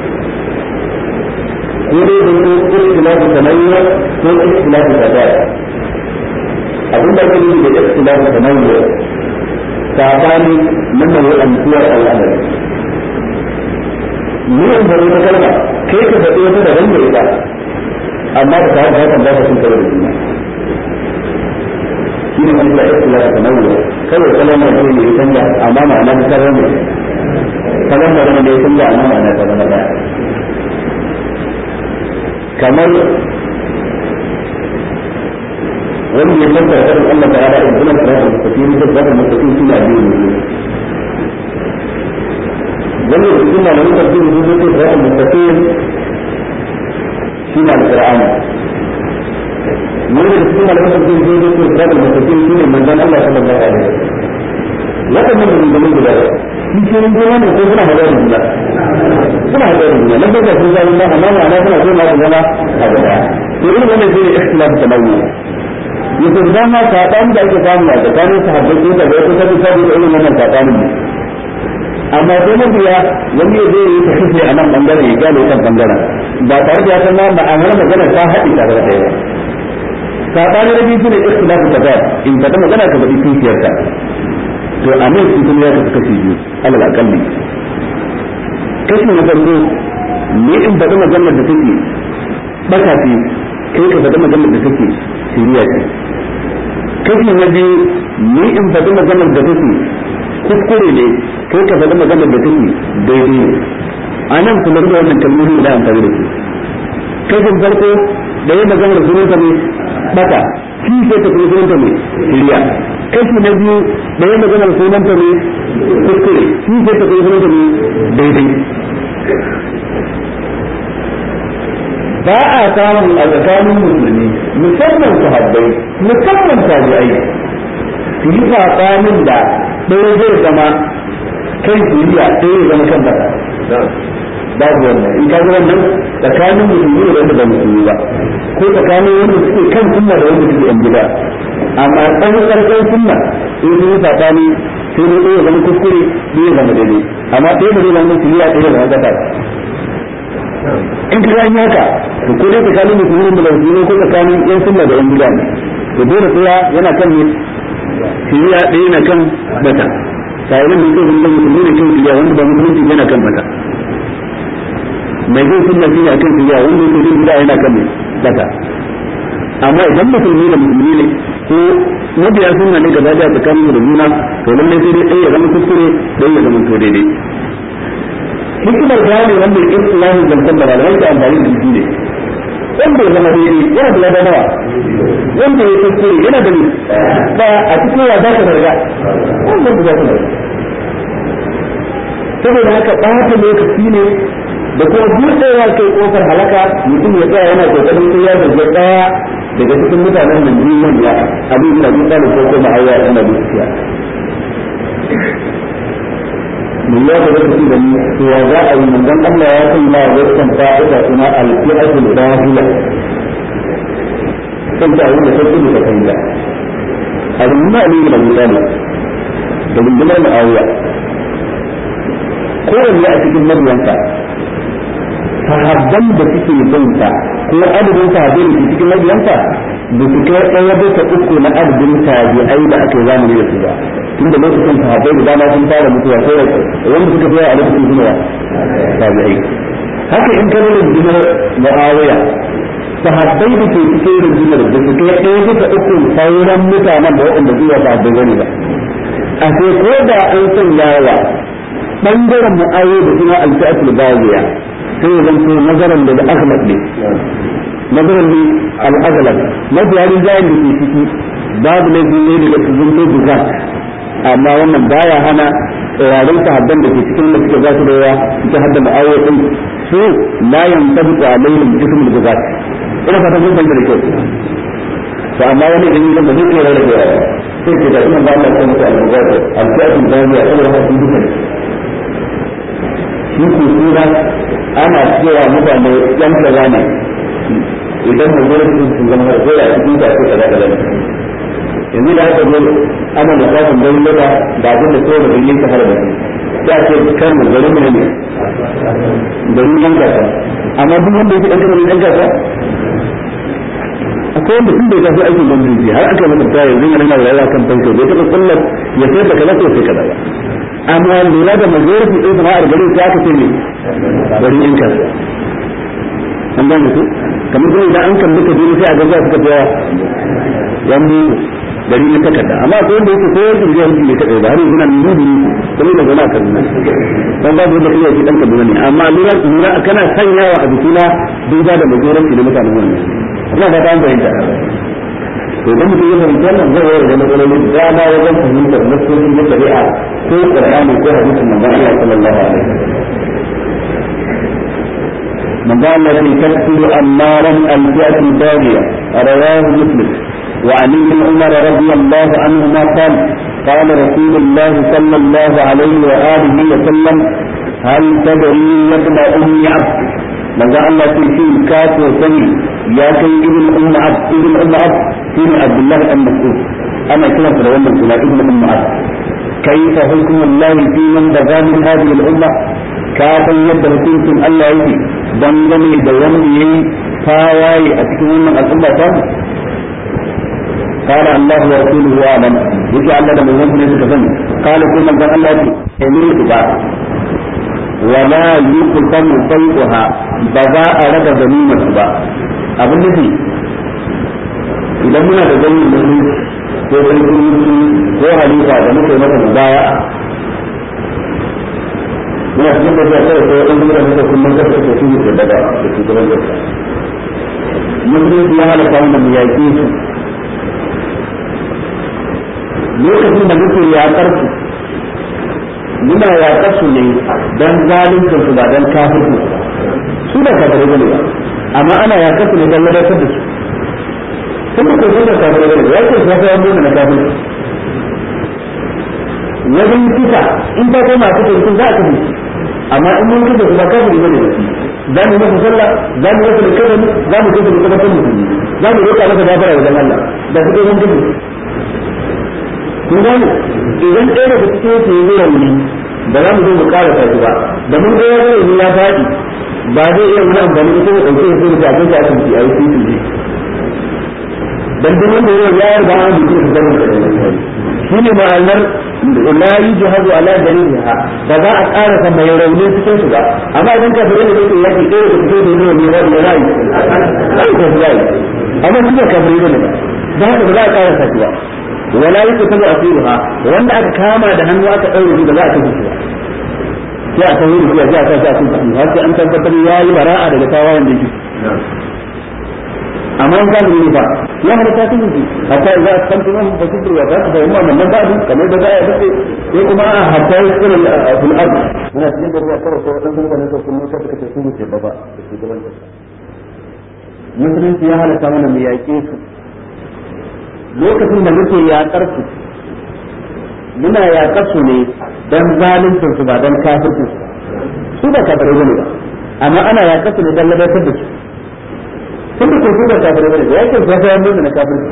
ko dai da ko ikhtilafu tanawwu ko ikhtilafu tadad abin da ake nufi da ikhtilafu tanawwu sabani nan da wani antuwar al'amari ni an bari ta kalma kai ka faɗi wata da wanda ita amma da ta hakan ba ta sun karo da juna shi ne wani da ikhtilafu tanawwu kawai kalmar da ne ya canja amma ma'ana ta zama ne kalmar da ne ya canja amma ma'ana ta zama daya kamar wanda ya tabbata da Allah ta'ala in kuma tsara da tafsiri da zaka mutaki shi na biyu wanda da kuma malamin tafsiri da zai tsara da tafsiri shi na Qur'ani wanda da kuma malamin tafsiri da zai tsara da tafsiri shi ne manzon Allah sallallahu alaihi wasallam wannan mun da mun da shi ke nan gona ne ko suna hada da juna suna hada da juna nan da sun zama amma ma ana suna gona da juna a gaba to irin wannan shi ne ikhtilaf tanawwu yake da ma saban da ake samu a tsakanin sahabbai ko da wasu sabu sabu da irin wannan sabanin ne amma sai mun biya wani zai yi tafiye a nan bangaren ya gane kan bangaren ba tare da ya san ma ma'anar magana ta haɗi tare da ɗaya ba sabanin da biyu ne ikhtilaf tanawwu in ka ta magana ka bari kishiyarka to a nan su kuma ya tafi kashi biyu alal akalli kashi na farko ne in faɗi maganar da take baka ce kai ka faɗi maganar da take shiriya ce. kashi na biyu ne in faɗi maganar da take kuskure ne kai ka faɗi maganar da take daidai ne. a nan kuma da wannan kalmomi da amfani da su. kashin farko da ya maganar sunanta ne baka shi sai ta kuma sunanta ne shiriya. kashi na biyu da ya maganar sunanta ne kuskure shi sai ta kuma sunanta ne daidai. ba a samun a tsakanin musulmi musamman sahabbai musamman tabi'ai su yi tsakanin da ɗaya zai zama kan shiriya ɗaya zama kan baka babu wannan in ka ga wannan tsakanin musulmi da wanda ba musulmi ba ko tsakanin wanda suke kan sunna da wanda suke yan gida amma ɗan ƙarƙar sunna in sun yi tsakani sai ne ɗaya zama kuskure ɗaya zama daidai amma ɗaya da zai zama shiriya ɗaya zama gata in ka gani haka to ko dai tsakanin musulmi da musulmi ko tsakanin yan sunna da yan gida ne to dole sai yana kan ne shiriya ɗaya yana kan bata sai nan ne kai da musulmi ne kan shiriya wanda ba musulmi yana kan bata mai zai sunna shine akan shiriya wanda yake jin bid'a yana kan bata amma idan musulmi da musulmi ne ko mabiya sunna ne gaba da tsakanin da juna to lallai sai dai ya zama kuskure dai ya zama to daidai. hikimar gane wanda ya islamu zantar da malamai da amfani da shi ne wanda ya zama daidai yana da ladanawa wanda ya kuskure yana da ba a cikin wa za ka zarga wanda za ka zarga saboda haka ɓata lokaci ne da kuma buɗewa kai kofar halaka mutum ya tsaya yana kokarin sai ya zarge ɗaya daga cikin mutanen nan biyu manya abin da bisa da ko kuma ayya yana da gaskiya mun ya ga lokaci da mu to ya za a yi manzon Allah ya san ma wannan fa'ida kuma al-fi'atul dahila kan ta wanda take da fa'ida al-umma ne da mutane da dindimar ma'awiya kowanne a cikin mabiyanka sahabban da suke binta ko adadin sahabbai da cikin mabiyanka da su kai ɗaya bisa uku na adadin tabi'ai da aka zamani da su ba tun da lokacin sahabbai da dama sun fara mutuwa sai wanda suka fi a lokacin zuwa tabi'ai haka in ka nuna rundunar mu'awiya sahabbai da ke cikin rundunar da su kai ɗaya bisa uku sauran mutanen da waɗanda zuwa sahabbai gani ba a sai ko da an sanya wa ɓangaren mu'awiya da kuma alfi'atul bawiya sai ya zanto nazarin da aghlab ne nazarin ne al-aghlab mafi yarin jayin da ke ciki babu laifi ne daga cikin to duka amma wannan baya hana tsirarin sahabban da ke cikin da suke zasu da yawa suke hadda ma'awiya din su la yantabiqu alaihim ismul bugat ina fata mun bayyana kyau to amma wani idan ya zama zai rarrabe yawa sai ke da kuma ba Allah ya mutu al-bugat al-fi'atul bawiya saboda haka duka shi ko sura ana cewa mutane yan kaza ne idan mu gurin su zama da kowa cikin ta ce kaza kaza yanzu da aka zo ana da kafin da yanda da abin da kowa da yin ta har da shi ya ce kan mu gurin mu ne gurin yan kaza amma duk wanda yake dan kaza yan kaza akwai wanda tun da ya tafi aikin gwamnati har aka masa ta yanzu yana da rayuwa kan fanko bai taɓa kullar ya sai da kaza ko sai kaza ba amma lura da majority din jama'ar garin sai aka ce ne bari in kan an gane ku kamar kuma idan an kan duka dole sai a ga za su ka tsaya yan mu gari ne takarda amma ko wanda yake koyar da jahilci ne kadai ba har yanzu nan dubi kuma da zama kan nan dan ba da iya shi dan kaduna ne amma lura lura kana sanyawa a bikina duba da majority da mutanen wannan Allah ba ta an bayyana to idan mutum ya fahimta nan zai yi da matsaloli da dama wajen fahimtar nassoshi na shari'a ko Qur'ani ko hadisin manzon Allah sallallahu alaihi wasallam manzon Allah ya tafsiru annaran al-fi'at al-baghiya rawahu muslim wa an ibn umar radiyallahu anhuma qala qala rasulullah sallallahu alaihi wa alihi wa sallam hal tadri yabna ummi abd manzon Allah ya ce ka to sani ya kai ibn ummi abd ibn ummi abd shine Abdullah ibn Mas'ud ana kira da wannan suna ibn Umm Abd kayfa hukmu Allah fi man baga min hadhihi al-umma ka san yadda hukuncin Allah yake dangane da wanda yayi tawaye a cikin wannan al'umma ta قال الله ورسوله أعلم يجي الله لما يوم من يسكتني قال كل من قال الله يجي يمين كبار wala yuqtamu sayfuha ba za a raba ganimar ba abin nufi idan muna da ganin mutum ko sarki ko halifa da muke masa mubaya muna cikin da zai kai ko in da muke kullum da suke shi ne daga da su gaban da mutum ya halaka wannan mu yaƙi su lokacin da muke yaƙar su muna yaƙar su ne don zalincin su ba don kafirci su da kafirai bane ba amma ana yaƙar su ne don ladatar da su kuma ko su da kafirai bane ya ce su fa yan na kafirci wajen kisa in ta koma ta kai za a kashe amma in mun kisa su ba kafiri bane ba za mu masa sallah za mu masa kadani za mu kisa da kuma musulmi za mu roƙa masa gafara wajen Allah da su mun kisa kun gane idan ɗaya daga cikin su yi rauni ba za mu zo mu ƙara tashi ba da mun ga ya rauni ya faɗi ba zai iya wani amfani da kuma ɗauke da sai da kai ta asibiti a yi titi ne dan duk wanda ya ya riga an mutu da zaman da shi ne ma'anar la yujhadu ala dalilha ba za a ƙara sa mai rauni cikin su ba amma idan ka fara da yake yaki ɗaya da cikin su ne ne ba da rai ai ko rai amma kuma ka fara da ba da haka ba za a ƙara sa ba wala yuqtalu asiruha wanda aka kama da hannu aka daure shi da za a kashe shi sai a tawo da shi a sa shi a cikin har sai an tabbatar yayi bara'a daga tawayen da yake amma in kana ne ba ya har ta cikin shi hatta idza astantum fa sidru wa ta da umma man ba'du kamar da ya dace sai kuma hatta yasqul fil ard muna cikin da ruwa kawai sai dan kuma ne to kuma sai kace su ce baba da gaban da musulunci ya halatta mana mu yaƙe su lokacin da muke yaƙar su muna yaƙar su ne don zaluncin su ba don kafircin su su ba kafirai bane ba amma ana yaƙar su ne don ladatar da su sun da su ba kafirai bane ba yakin su ya nuna na kafirci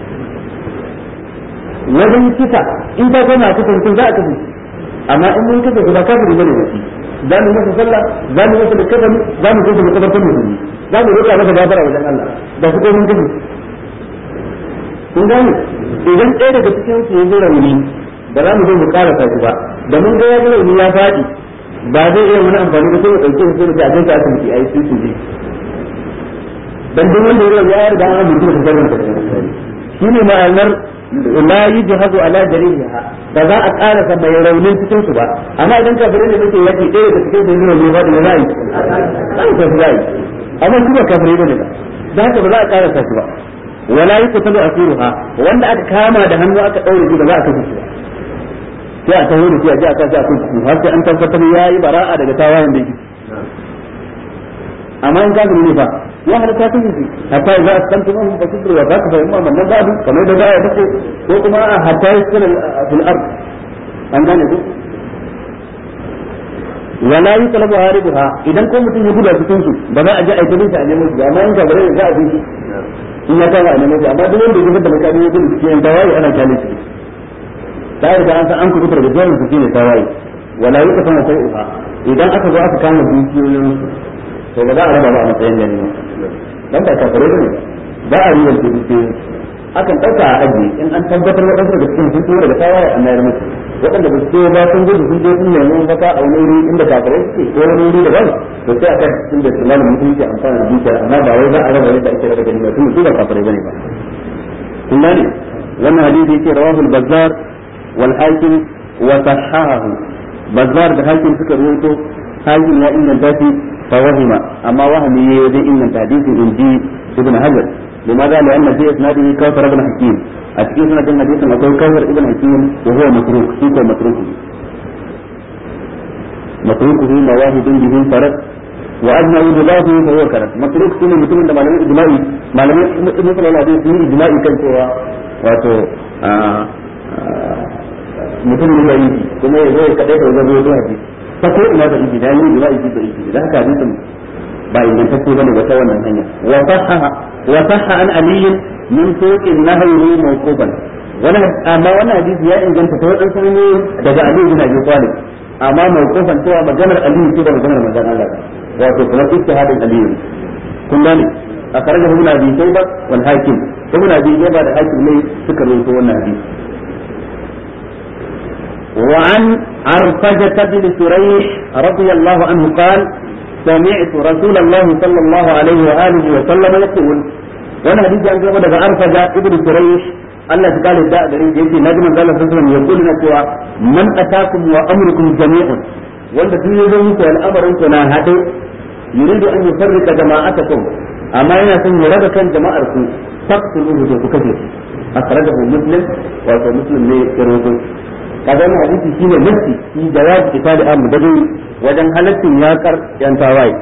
wajen kisa in ta koma cikin sun za a kashe amma in mun kashe su ba kafiri bane ba za mu masa sallah za mu masa da kafani za mu kashe da kabartan musulmi za mu roƙa masa gafara wajen Allah da su ko mun kashe kun gane idan ɗaya daga cikin su ya zura rauni ba za mu zo mu ƙara sa ba da mun ga ya zura rauni ya faɗi ba zai iya wani amfani da sai mu ɗauke shi sai da ajin ta asibiti a yi su su je dan duk wanda ya ya riga an mutu da zarrin ta shi ne ma'anar la yujhadu ala dalilha ba za a ƙara sa mai raunin cikin su ba amma idan kafirai ne suke yaki ɗaya daga cikin su ne ba da ra'ayi sai ka ra'ayi amma su ba kafirai ne ba da haka ba za a ƙara sa su ba wala yuqtalu asiruha wanda aka kama da hannu aka daure shi da za a kashe shi sai a tawo da shi a ji a kashe a kashe har sai an tabbatar yayi bara'a daga tawayen da yake amma in kafiri ne fa ya halatta kashe shi hatta idza astantum hum fasidru wa zaka fa imma man ba'du kamar da ya dace ko kuma hatta yaskana fil ard an gane ku wala yuqlabu haribuha idan ko mutum ya guda cikin su ba za a ji aikata shi a neman shi amma in kafiri ne za a bi shi in ya kama a neman shi amma duk wanda ya gudu da makami ya gudu cikin tawaye ana kyale shi ta riga an san an kubutar da jami'in su shine tawaye wala yuqtalu sayuha idan aka zo aka kama dukiyoyin to ba za a raba ba a matsayin da ne dan ba kafare ne ba a yi wanda dukiyoyin akan dauka a aji in an tabbatar da kansu da cikin sun tsoro daga tawaye an nayar musu waɗanda ba su ce ba sun gudu sun je sun nemi mafaka a wani wuri inda kafare suke ko wani wuri daban to sai aka cikin da sunan mutunci amfani da dukiya amma ba wai za a raba yadda ake raba ganima tun su ba kafare bane ba kun gane wannan hadisi yake rawahul bazzar wal hakim wa sahahahu bazzar da hakim suka rawaito hakim ya inganta shi fa wahima amma wahami yayi wajen inganta hadisin inji ibn hajar لماذا؟ لأن في إسناده كوثر ابن حكيم أتكي سنة الحديث أقول كوثر ابن حكيم وهو متروك فيك متروك متروكه مواهب به فرد وأدنى إجماعه فهو كرد متروك سنة مثل عندما لم إجماعي ما لم مثل الحديث فيه إجماعي كان سوى واتو mutum ne da yi kuma ya zo ya kaɗai da wajen zuwa hadisi ta ko ina da ibi da yi ijma'i da ibi da haka hadisin ba ingantacce bane ba ta wannan hanya wa sahaha wa sahha an ali min suq an-nahyi mawqufan wannan amma wannan hadisi ya inganta ta wadansu ne daga ali bin abi talib amma mawqufan cewa maganar ali ce da maganar manzon Allah wato kuma ijtihadin ali kun gane akhrajahu ibn abi shayba wal hakim ibn abi shayba da hakim ne suka rawaito wannan hadisi wa an عرفجة بن سريح رضي الله عنه قال سمعت رسول الله صلى الله عليه وآله وسلم يقول وانا حديث عن قبل عرفجة ابن سريح الله تعالى الداء دريد يجي نجم الله صلى الله عليه وسلم يقول لنا من أتاكم وأمركم جميع wanda duk ya zo muku al'amarin ku na hade yuridu an yufarrika jama'atakum amma yana son ya raba kan jama'ar ku faqtuluhu to ku kace akhrajahu muslim wa to muslim ne ya rawaito kaga wannan hadisi shine nafsi shi jawab kitali am badu wajen halaccin yakar yan tawaye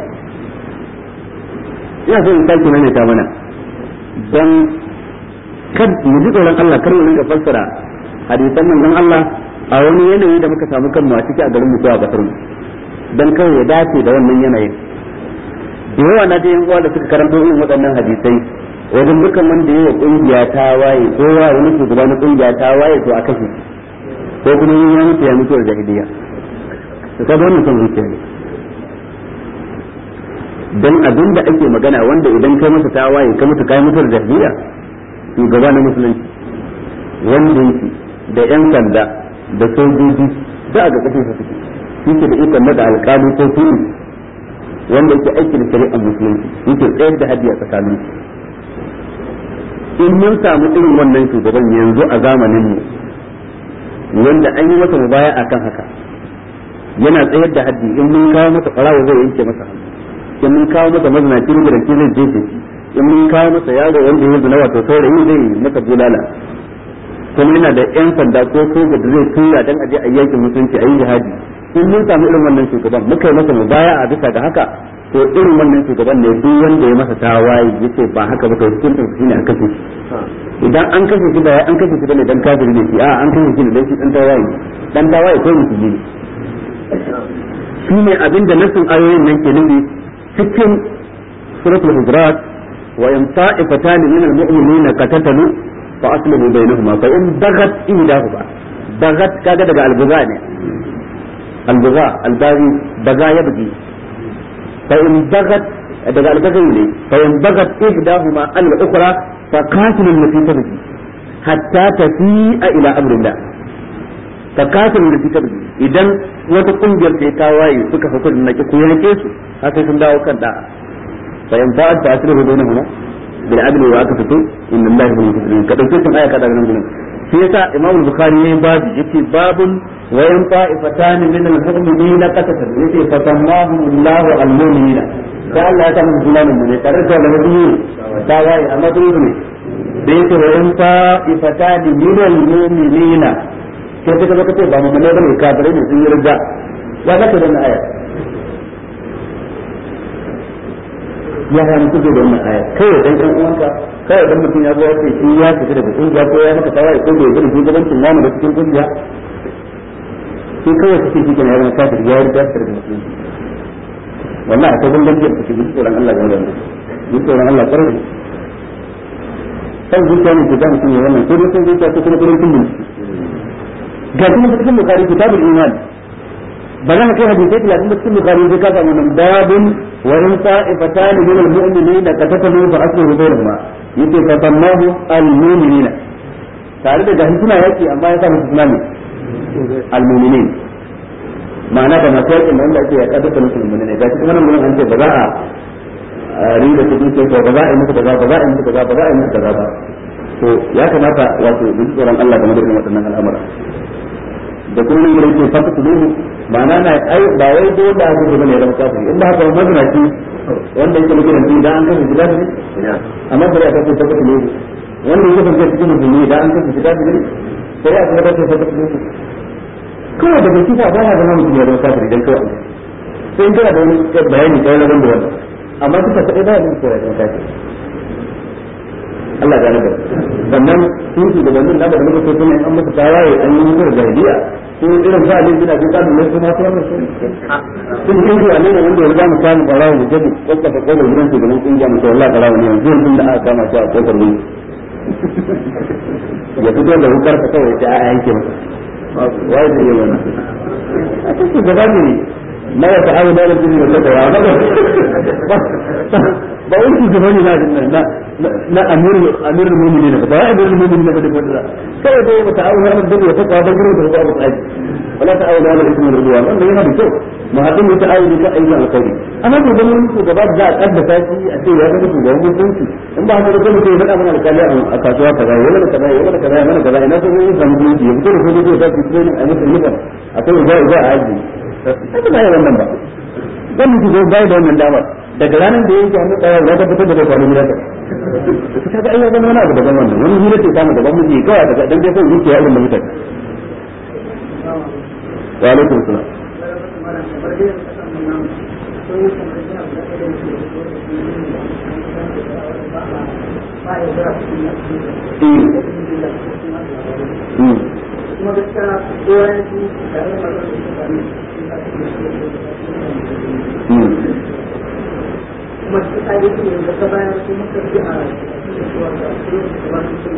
ina so in sake mai ta mana dan kan mu ji tsoron Allah kar mu rinka fassara hadisan nan Allah a wani yanayi da muka samu kanmu a ciki a garin mu ko a kasar mu dan kawai ya dace da wannan yanayin da yawa na da yan uwa da suka karanto irin waɗannan hadisai wajen dukkan wanda yayi kungiya ta waye ko wa wani shugaba na kungiya ta waye to a kashe ko kuma yin ya mutu ya mutu da jahiliya to kaga wannan son zuciya ne dan abin da ake magana wanda idan kai masa ta waye ka mutu kai mutu da jahiliya shugaba na musulunci wanda yake da yan sanda da sojoji da ga kafin su suke shi ke da ikon da alƙali ko tuni wanda yake aiki da shari'ar musulunci yake tsayar da hadiya tsakanin in mun samu irin wannan shugaban yanzu a zamanin mu wanda an yi masa mubaya akan haka yana tsayar da haddi in mun kawo masa farawa zai yanke masa hannu in mun kawo masa mazinaci ruburanci zai jefe shi in mun kawo masa yaro wanda ya zina wato saurayi zai masa bulala kuma yana da yan sanda ko soja da zai tura dan aje a yakin mutunci a yi jihadi in mun samu irin wannan shugaban muka yi masa mubaya a bisa ga haka to irin wannan shugaban ne duk wanda ya masa tawaye yace ba haka ba to hukuncin shi ne a kashe shi idan an kashe shi da an kashe shi ne dan kafiri ne shi a an kashe shi ne dan shi dan tawaye dan tawaye ko musulmi ne shi ne abinda nasin ayoyin nan ke nufi cikin suratul hujurat wa in ta'ifatan min al-mu'minina qatatalu fa aslihu bainahuma fa in bagat ihdahuma bagat kaga daga al-buga ne al-buga al-bari baga yabgi fa in bagat daga al-buga ne fa in bagat ihdahuma al-ukhra fa qatilu allati tabghi hatta tafi'a ila amrillah fa qatilu allati tabghi idan wata kungiyar ta tawaye suka hukunta nake ku yake su haka sun dawo kan da'a fa in fa'at fa aslihu bainahuma bil adli wa aqsitu inna allaha yuhibbul muqsitin ka dauke sun aya kada nan gurin shi yasa imam al-bukhari ne babu yace babun wa yan ta'ifatan min al-mu'minina qatatan yace fa tammahu allahu al-mu'minina da Allah ya samu sunanin mu ne tare da nabi tawaye amma duk ne da yake wa yan ta'ifatan min al-mu'minina sai ka ga kace ba mu ne bane kafirai ne sun yi rida ya ga da aya ya ga mutu da wannan aya kai dan dan uwanka kai dan mutum ya zo ya ce shi ya tafi daga kungiya ko ya maka tawaye ko bai gudu shugabancin namu da cikin kungiya sai kawai kace shi kenan ya zama kafir ya yarda da musulunci wallahi akwai bambanci da kake gudu ran Allah ga wannan gudu ran Allah karbi sai zuciya ne da mutum ya wannan ko da sai zuciya ko kuma kullun kullun ga kuma cikin bukari kitabul iman ba za ka kai hadisi talatin da cikin bukari sai ka samu nan babun wa in ta'ifatan min al-mu'minin qatatalu fa aslihu bainahuma yace fa tammahu al-mu'minin tare da gahin suna yaki amma ya samu islami al-mu'minin ma'ana da masu yakin da wanda ake ya kada da musulmai ne ga cikin wannan mun an ce ba za a rinda su duke ko ba za a yi musu kaza ba za a yi musu kaza ba za a yi musu kaza ba to ya kamata wato mu ji tsoron Allah game da irin waɗannan al'amura da kuma nan gurin ke fata su duhu ma'ana na ai ba wai dole da aka zama ne da kafiri in ba haka ba mazuna ci wanda yake mutum da idan an kashe shi kafiri amma sai aka ce fata su duhu wanda yake fanta cikin musulmi idan an kashe shi kafiri sai aka ce fata su duhu kawai daga kifa ba ya zama mutum ya zama kafiri dan kawai sai in kana da wani bayani kai na wanda wannan amma kuka kaɗai ba ya zama kafiri Allah ya nabar sannan sun su da wannan da muka so kuma an masa tawaye an yi musu jahiliya ko irin sa alin bina bin kadin ne kuma kuma sun sun kin ji annabi wanda ya zama samu barawo da jadi kokka ta kowa gidan su ganin kungiya mu wallahi barawo ne yanzu yanzu da aka kama shi a kofar ne ya fito da hukar ta kawai ta a yanke masa wai da yawa na a cikin gaba ne ma ya ta'awu da rubin da ta ya ba ba wani shugaba ne na na amirul amirul mu'minin ba ba amirul mu'minin ba da fadila kawai dai ba ta'awuna ala birri wa taqwa da gurin da ba ba tsaki wala ta'awuna ala ismi ridwan wannan yana da kyau mu hadin mu ta'awuna ka ayyuka alkhairi amma to dan wani shugaba za a kaddasa shi a ce ya ga shugaban mutunci in ba haka da kuma sai faɗa mana alƙali a kasuwa kaza yana da kaza yana da kaza yana da kaza ina so yin samu mutunci ya fito da sojoji da su training a mutum mutum akwai za za a aji haka ba ya wannan ba dan mutum zai bai da wannan damar daga ranar da yake hannu tsaya ya tabbatar da kwano gida ta kaga ai ya zama wani abu daban wannan wani hira ce samu daban miji kawai daga dan dai sai zuciya irin da mutane wa alaikum salam kuma gaskiya kowa ya ci da rai magana kuma su ta yi ne da ta bayan su muka ji a cikin suwa da su da wani su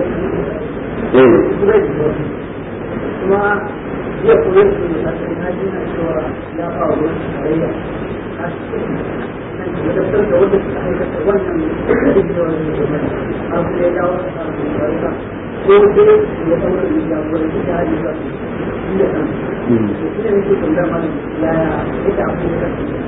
kuma ya koyar su ne a cikin hajji na cewa ya ba wa wani tarayya a cikin wadda da wadda suka aikata wannan duk da wani jama'a a kuma ya dawo a samun tarayya ko dai ya saura da ya wani su ta hajji ba su da kan su ne nake tambayar mana yaya ita abu da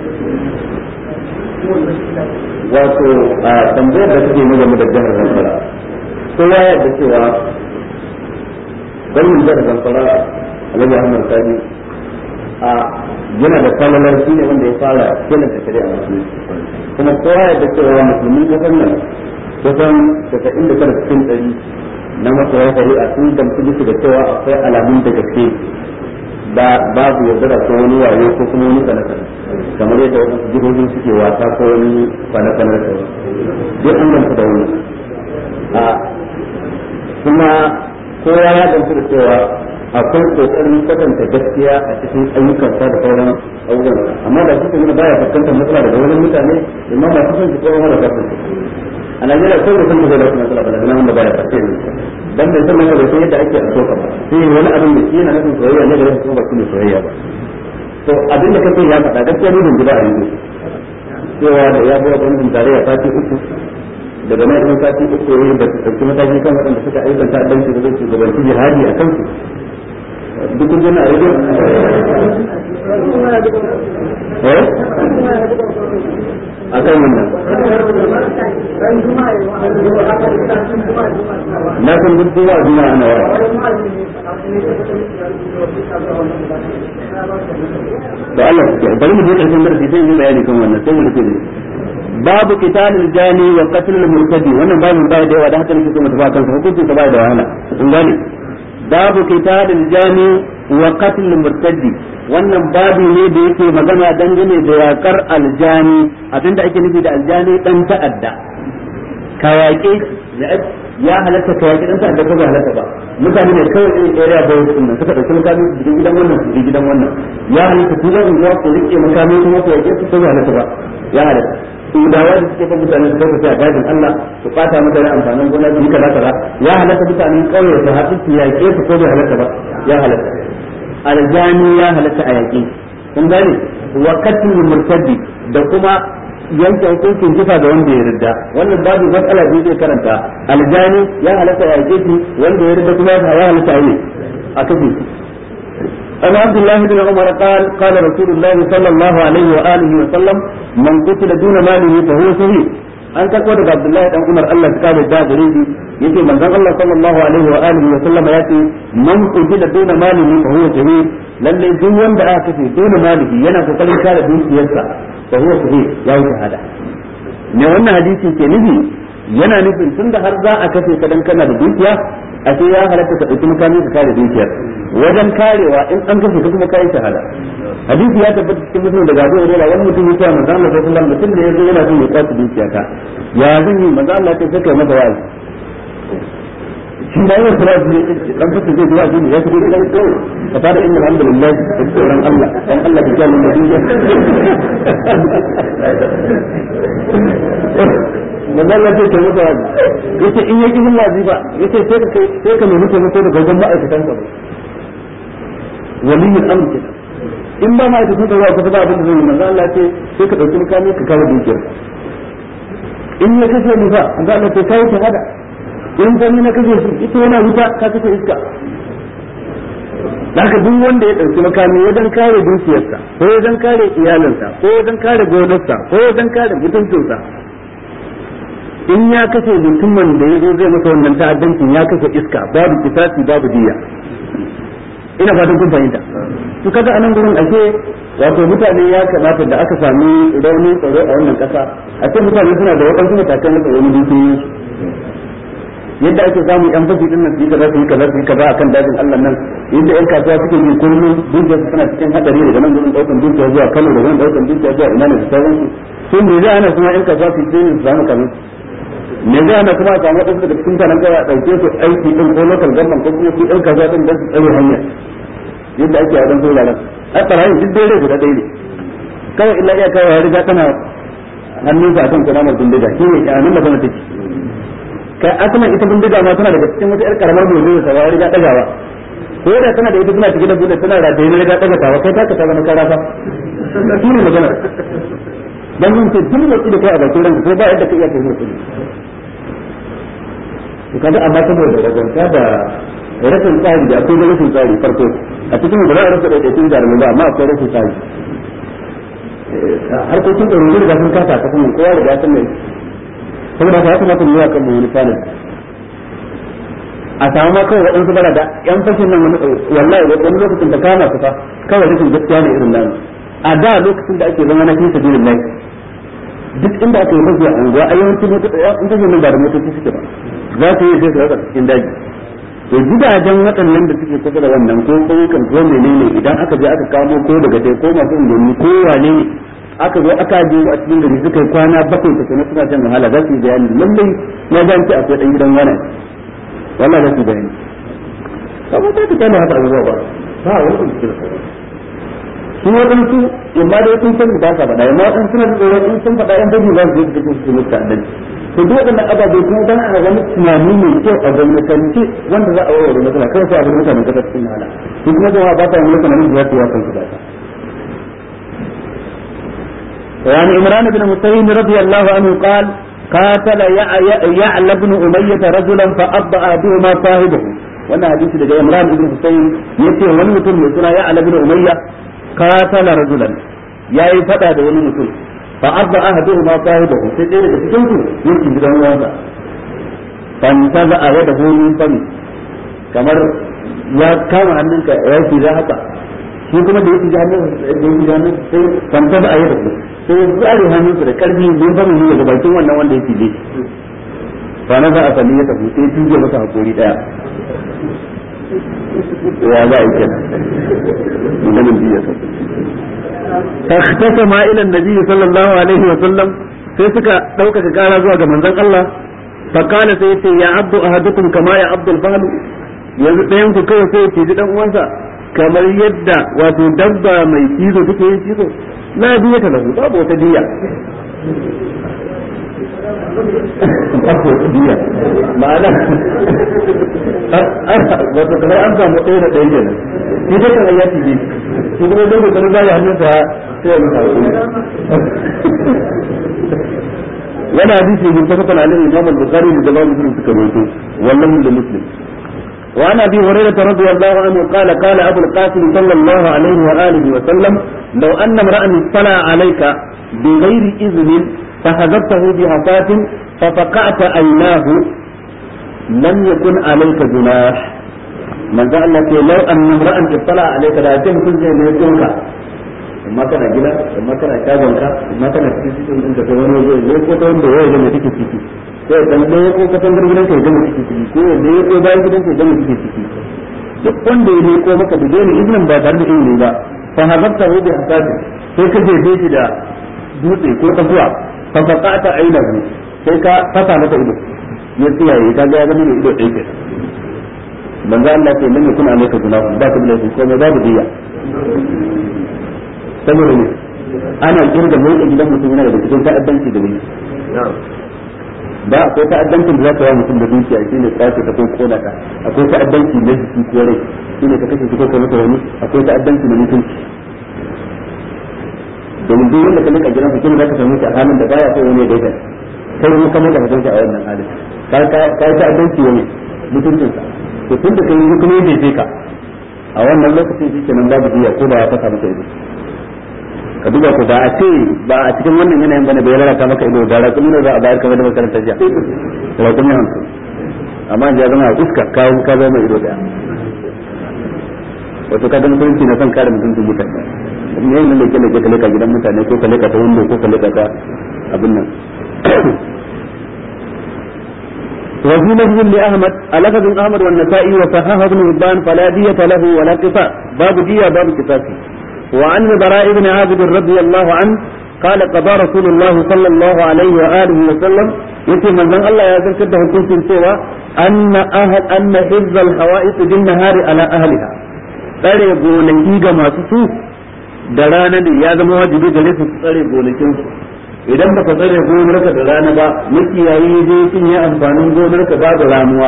wato a tambayar da suke yi game da jihar Zamfara kowa ya da cewa gwamnan jihar Zamfara Alhaji Ahmad Sani a yana da kwalalar shi ne wanda ya fara kenan ta shari'a musulmi kuma kowa ya da cewa musulmi kasar nan kusan casa'in da tara cikin ɗari na masoya shari'a sun gamsu musu da cewa akwai alamun da gaske ba babu yaudara ko wani wayo ko kuma wani kwana-kwana kamar yadda wasu jihohin suke wasa ko wani kwana-kwana da sauran duk an gamsu da wani a kuma kowa ya gamsu da cewa akwai kokarin kwatanta gaskiya a cikin ayyukansa da sauran abubuwan amma da suka nuna baya fuskantar matsala daga wani mutane imma masu son su kowa mara kafin a Najeriya ko da sun da zai matsala ba daga nan da baya fuskantar dan bai san maka bai san yadda ake a soka ba sai wani abin da shi yana nufin soyayya ne da rashin kuma ba shi ne soyayya ba to abin da kake ya faɗa gaskiya ne bin gida a yanzu cewa da ya buwa gwamnatin tarayya sati uku daga nan in sati uku yayin da su ɗauki mataki kan waɗanda suka aikata addanci da zai shugabanci jihadi a kansu duk kun jana a rediyo eh a kan wannan na san duk kowa juma'a ana wa da Allah bari mu je karshen darasi sai yi bayani kan wannan sai mu rufe babu qitalil jani wa qatlil murtadi wannan babu bai da yawa da haka nake so mu tafi kansa hukuncin sa bai da wahala kun gane babu qitalil jani wa qatlil murtadi wannan babu ne da yake magana dangane da yakar aljani abinda ake nufi da aljani dan ta'adda kayake ya halatta kayake dan ta'adda ko ba halatta ba mutane ne kawai irin area boys din nan suka dauki makami su gidan wannan su gidan wannan ya halatta su zan zuwa ko rike makami kuma ko yake su ba halatta ba ya halatta su dawa da suke fa mutane su dauka a dajin Allah su fata mutane amfanin gona su kaza kaza ya halatta mutanen kauye su haɗu su yake su ko ba halatta ba ya halatta aljani ya halatta a yaƙi kun gane wa qatlul murtadi da kuma yanke hukuncin kisa ga wanda ya ridda wannan babu matsala da zai karanta aljani ya halatta a yaƙi shi wanda ya ridda kuma ya halatta a yi a kace shi أنا عبد الله بن عمر قال قال رسول الله صلى الله عليه وآله وسلم من قتل دون ماله فهو شهيد an karɓo daga Abdullahi dan Umar Allah ya kare da gare shi yace manzon Allah sallallahu alaihi wa alihi wa sallama yace man qutila duna malihi fa huwa shahid lalle duk wanda aka kace duna malihi yana kokarin kare dukiyarsa fa huwa shahid ya yi shahada ne wannan hadisi ke nufi yana nufin tunda har za a kace ka dan kana da dukiya a ce ya halatta ka dauki makami ka kare dukiyar wajen karewa in an kace ka kuma kai shahada hadisi ya tabbata cikin mutum daga Abu Hurairah wani mutum ya ce manzo Allah sallallahu alaihi wasallam mutum da yazo yana son ya kwace dukiya ka ya zan yi manzo Allah ya ce masa wa'azi shi da yayin da zai dan fita zai zuwa dini ya shigo gidan ko ka fara inna alhamdulillah da tsoron Allah dan Allah ya ji mu dukiya manzo Allah ya ce masa wa'azi yace in yaki yin wazifa yace sai ka sai ka nemi taimako daga wajen ma'aikatan ka waliyin amr in ba ma ita sun ruwa ka fada abin da zai yi manzo Allah ce sai ka dauki mukami ka kawo dukiyar in ya kashe ni fa ga Allah ta kai shahada in fa ni na kashe shi ita yana wuta ka kashe iska. Haka duk wanda ya ɗauki makami wajen kare dukiyarsa ko wajen kare iyalinsa ko wajen kare gonarsa ko wajen kare mutuncinsa in ya kashe mutumin da ya zo zai masa wannan ta'addancin ya kashe iska babu kisasi babu diya. Ina fatan kun fahimta. To kaga anan gurin ake wato mutane ya kamata da aka sami raunin tsaro a wannan kasa a ce mutane suna da waɗansu matakan na tsaro na dukiyoyinsu. Yadda ake samun yan fashi din nan su yi kaza su yi kaza su yi kaza akan dajin Allah nan, yadda yan kasuwa suke yi kullum dukiyar su tana cikin hadari daga nan gurin daukan dukiya zuwa Kano daga nan daukan dukiya zuwa ina ne da sauransu. Sun da zai ana kuma yan kasuwa su yi su samu kamar me zai ana kuma a samu wadansu daga cikin tanan kawai a ɗauke su aiki din ko local government ko kuma su yan kasuwa din don su tsare hanya yadda ake a wadansu wuraren. A tsarayin duk dai guda ɗaya ne kawai illa iya kawai ya riga tana hannunsa a kan kunamar bindiga shi ne a nan magana take. Kai asalin ita bindiga ma tana daga cikin wata yar karamar gobe da ya riga dagawa ko da tana da ita tana cikin da bude tana rataye ne riga dagawa kai ta ka ta zama karafa shi ne magana dan mun ce duk wanda da kai a bakin ranka ko ba yadda ka iya kai mutum to kaga amma saboda raganta da rashin tsari da akwai rashin tsari farko a cikin da ra'ayin da cikin jarumin ba amma akwai rashin tsari harkokin da rubutu da sun kasa ta kuma kowa da ya san mai saboda haka ya kamata mu yi wa kanmu wani sanin a samu ma kawai waɗansu bara da yan fashin nan wani wallahi wani lokacin da kama su fa kawai rashin gaskiya ne irin nan a da lokacin da ake zama na fi sabilin lai duk inda aka yi fashi a unguwa a yawancin in fashin nan ba da motoci suke ba za su yi sai su rasa cikin daji to gidajen waɗannan da suke kusa da wannan ko ƙauyukan ko menene idan aka je aka kamo ko daga dai ko masu unguwanni ko wane ne aka zo aka je a cikin gari suka yi kwana bakwai ta kuma suna shan wahala za su yi bayani lallai na ganci akwai dan gidan wani wallahi za su yi bayani kamar ta ta kana haka abubuwa ba ba wani kuma cikin sauran su waɗansu yamma da sun san ba sa faɗa yamma waɗansu suna da tsoron in sun faɗa yan fage za su je su kace su mutu ta'addanci to duk waɗannan ababai kuma dan a wani tunani mai kyau a gwamnatance wanda za a warware matsala kawai sai a bar mutanen kasa cikin wahala su kuma jama'a ba ta yin mutanen da za su yi wa kansu ba ta. وعن عمران بن حسين رضي الله عنه قال قاتل يعلى بن أمية رجلا فأضع بهما صاحبه وانا حديث لدى عمران بن حسين يتي وني متن يسنا يعلى بن أمية قاتل رجلا يا فتى ده وني متن فأضع بهما صاحبه سيدي لك تكنتو يمكن بدون واسع فانتزع يده من فمه كمر يا كام عنك يا كذا هكا shi kuma da yake jami'in da yake jami'in sai kwanta da ayyuka sai ya tsare hannunsa da karfi don samun yi daga bakin wannan wanda yake je fa na za a sami ya tafi sai tuje masa hakuri daya ya za a yi kenan maganin biya ta tasama ila annabi sallallahu alaihi wa sallam sai suka dauka kara zuwa ga manzon Allah fa kana sai yace ya abdu ahadukum kama ya abdul fahlu yanzu dayan ku kawai sai ya ce dan uwansa kamar yadda wato dabba mai cizo take yin cizo la biya ta lahu babu wata diya babu wata diya ma'ana wato kamar an samu ɗaya da ɗaya kenan shi dai kan ayyati ne shi kuma dai kokarin zai hannunsa sai ya mutu wani hadisi mun tabbata alaihi Imam al-Bukhari da Imam Muslim suka rawaito wallahu da Muslim. وعن ابي هريره رضي الله عنه قال قال ابو القاسم صلى الله عليه واله وسلم لو ان امرا اطلع عليك بغير اذن فحذفته بحصاة ففقعت عيناه لم يكن عليك جناح من ذا الله لو ان امرا اطلع عليك لا تكن زي ما يكونك amma kana gida amma kana shagonka amma kana cikin cikin inda kai wani zai ko ta wanda yayi da take ciki sai dan da ko ka tangar gidan kai da take ciki ko da ya ko bayan gidan kai da take ciki duk wanda ya ko maka da dole izinin ba tare da izini ba fa hazabta hu bi hasati sai ka je shi da dutse ko kasuwa fa faqata ainahu sai ka fasa mata ido ya tsiyaye ka ga ya zama ne ido ɗaya ke manzo Allah ce nan kuna alaika gunahu ba ka da ko ba babu diya saboda ne ana kirga mai gidan mutum yana da cikin ta'addanci da ne ba akwai ta'addancin da za ka yi mutum da dukiya shi ne kwace ta ko kona ta akwai ta'addanci na jiki ko rai shi ne ka kashe shi ko ka masa wani akwai ta'addanci na mutunci domin duk wanda ka nika gidan mutum za ka samu shi a halin da baya so wani ya daidai kai kuma kamar da mutunci a wannan halin ka ka ka ta addanci ne mutuncin sa to tunda kai yi kuma yake ka a wannan lokacin shi kenan babu diya ko ba ya fasa maka ido ka duba ko ba a ce ba a cikin wannan yanayin bane bai lalata maka ido da raƙumi ne za a bayar kamar da makarantar jiya raƙumi hansu amma ya zama a iska kawo ka zama ido daya wato ka ga mutunci na son kare mutuncin mutane ne yin da kele kele ka gidan mutane ko kale ka ta wando ko kale ka ta abin nan wa fi lafzin li ahmad alafazin ahmad wa nasa'i wa sahaha ibn hibban fala diyata lahu wa la qisa babu diya babu qisasi wa an bara ibn abd radiyallahu an قال قضى رسول الله صلى الله عليه واله وسلم يتي من ذن الله يا ذكر ده hukuncin cewa anna ahad anna hizz al hawa'it bin nahari ala ahliha tsare gonaki ga masu su da rana ne ya zama wajibi gare su tsare gonakin su idan baka tsare gonarka da rana ba makiyayi zai cin ya amfanin gonarka ba da ramuwa